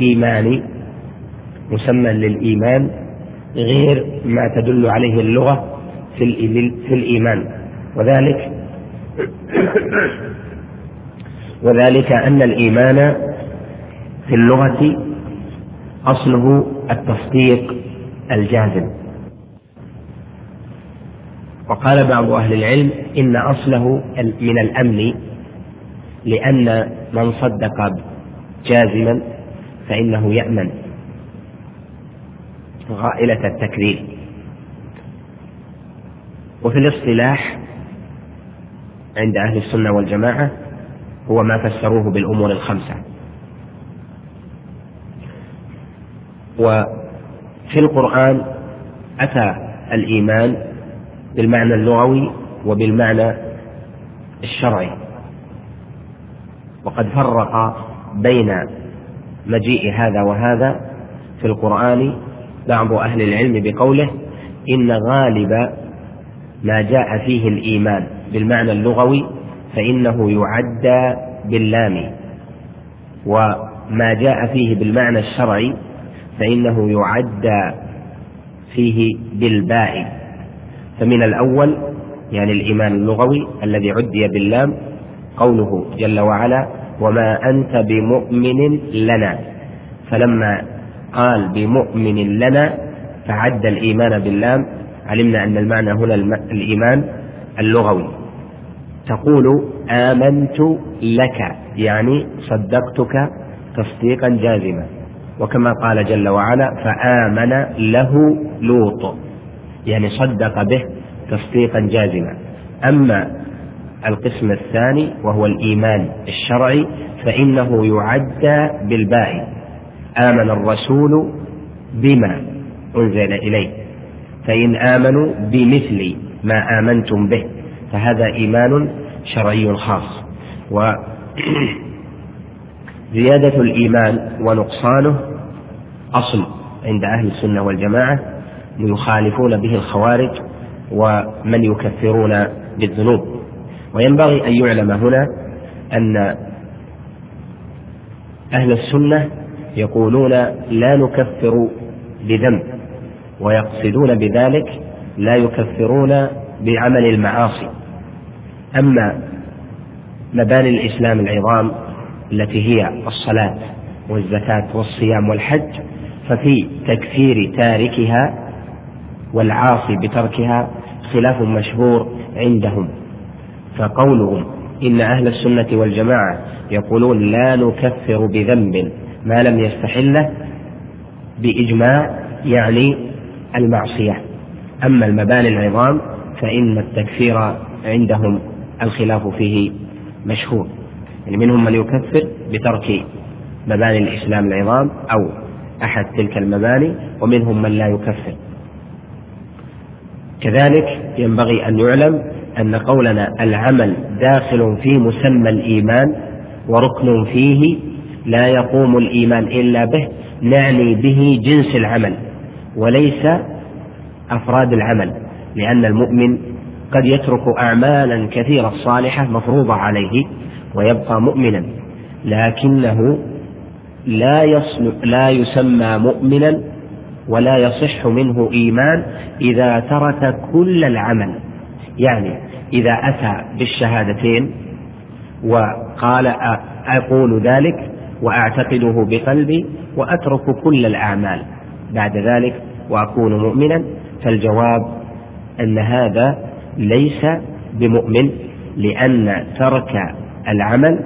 للإيمان غير ما تدل عليه اللغة في الإيمان، وذلك أن الإيمان في اللغة أصله التصديق الجازم. وقال بعض أهل العلم إن أصله من الأمن، لأن من صدق جازما فإنه يأمن غائلة التكذيب. وفي الاصطلاح عند أهل السنة والجماعة هو ما فسروه بالأمور الخمسة. وفي القرآن أتى الإيمان بالمعنى اللغوي وبالمعنى الشرعي، وقد فرق بين مجيء هذا وهذا في القرآن بعض أهل العلم بقوله إن غالب ما جاء فيه الإيمان بالمعنى اللغوي فإنه يعدى باللام، وما جاء فيه بالمعنى الشرعي فإنه يعدى فيه بالباء. فمن الأول يعني الإيمان اللغوي الذي عدي باللام قوله جل وعلا وما أنت بمؤمن لنا، فلما قال بمؤمن لنا فعد الإيمان باللام علمنا أن المعنى هنا الإيمان اللغوي. تقول آمنت لك يعني صدقتك تصديقا جازما، وكما قال جل وعلا فآمن له لوط يعني صدق به تصديقا جازما. أما القسم الثاني وهو الإيمان الشرعي فإنه يعدى بالباء، آمن الرسول بما أنزل إليه، فإن آمنوا بمثل ما آمنتم به فهذا إيمان شرعي خاص. وزيادة الإيمان ونقصانه أصل عند أهل السنة والجماعة يخالفون به الخوارج ومن يكفرون بالذنوب. وينبغي أن يعلم هنا أن أهل السنة يقولون لا نكفر بذنب، ويقصدون بذلك لا يكفرون بعمل المعاصي. أما مباني الإسلام العظام التي هي الصلاة والزكاة والصيام والحج ففي تكفير تاركها والعاصي بتركها خلاف مشهور عندهم. فقولهم إن أهل السنة والجماعة يقولون لا نكفر بذنب ما لم يستحله بإجماع يعني المعصية. أما المباني العظام فإن التكفير عندهم الخلاف فيه مشهور، يعني منهم من يكفر بترك مباني الإسلام العظام أو أحد تلك المباني، ومنهم من لا يكفر. كذلك ينبغي أن يعلم أن قولنا العمل داخل في مسمى الإيمان وركن فيه لا يقوم الإيمان إلا به، نعني به جنس العمل وليس أفراد العمل، لأن المؤمن قد يترك أعمالا كثيرة صالحة مفروضة عليه ويبقى مؤمنا، لكنه لا يسمى مؤمنا ولا يصح منه إيمان إذا ترك كل العمل. يعني إذا أتى بالشهادتين وقال أقول ذلك وأعتقده بقلبي وأترك كل الأعمال بعد ذلك وأكون مؤمنا، فالجواب أن هذا ليس بمؤمن، لأن ترك العمل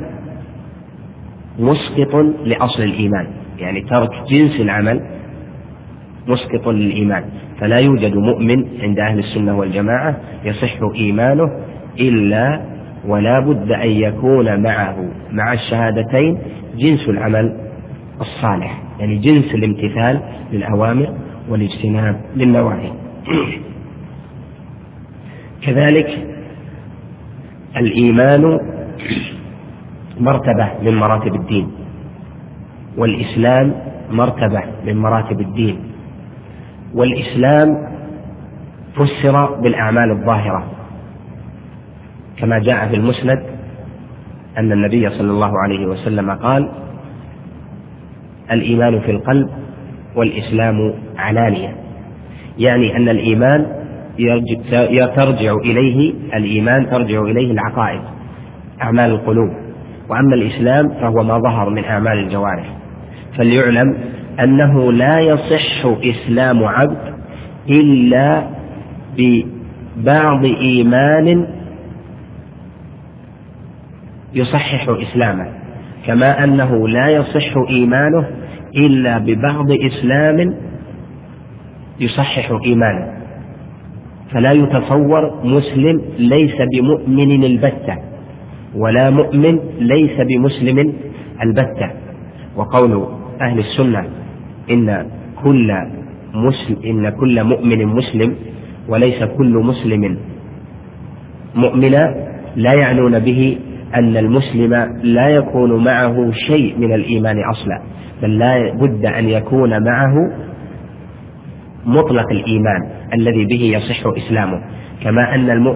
مسقط لأصل الإيمان، يعني ترك جنس العمل مسقط للإيمان. فلا يوجد مؤمن عند أهل السنة والجماعة يصح إيمانه إلا ولا بد أن يكون معه مع الشهادتين جنس العمل الصالح، يعني جنس الامتثال للأوامر والاجتناب للنواهي. كذلك الإيمان مرتبة من مراتب الدين، والإسلام مرتبة من مراتب الدين. والإسلام فسر بالأعمال الظاهرة كما جاء في المسند أن النبي صلى الله عليه وسلم قال الإيمان في القلب والإسلام علانية، يعني أن الإيمان ترجع إليه العقائد أعمال القلوب، وأما الإسلام فهو ما ظهر من أعمال الجوارح. فليعلم أنه لا يصح إسلام عبد إلا ببعض إيمان يصحح إسلامه، كما أنه لا يصح إيمانه إلا ببعض إسلام يصحح إيمانه. فلا يتصور مسلم ليس بمؤمن البتة، ولا مؤمن ليس بمسلم البتة. وقول أهل السنة إن كل مؤمن مسلم وليس كل مسلم مؤمنا لا يعنون به أن المسلم لا يكون معه شيء من الإيمان أصلا، بل لا بد أن يكون معه مطلق الإيمان الذي به يصح إسلامه، كما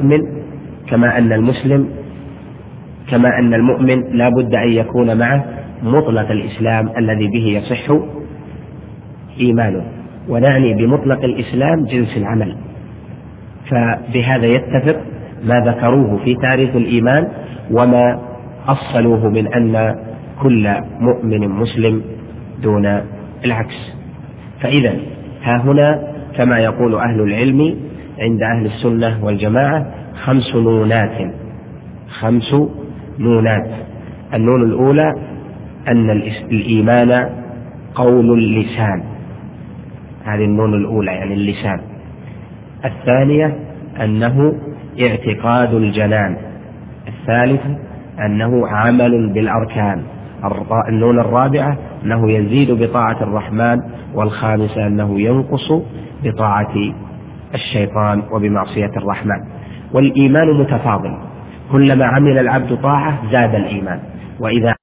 أن المؤمن لا بد أن يكون معه مطلق الإسلام الذي به يصح إيمانه. ونعني بمطلق الإسلام جنس العمل. فبهذا يتفق ما ذكروه في تعريف الإيمان وما أصلوه من أن كل مؤمن مسلم دون العكس. فإذا ها هنا كما يقول أهل العلم عند أهل السنة والجماعة 5 نونات. النون الأولى أن الإيمان قول اللسان، هذه النون الأولى يعني اللسان. الثانية أنه اعتقاد الجنان. الثالثة أنه عمل بالأركان. النون الرابعة أنه يزيد بطاعة الرحمن. والخامسة أنه ينقص بطاعة الشيطان وبمعصية الرحمن. والإيمان متفاضل، كلما عمل العبد طاعة زاد الإيمان، وإذا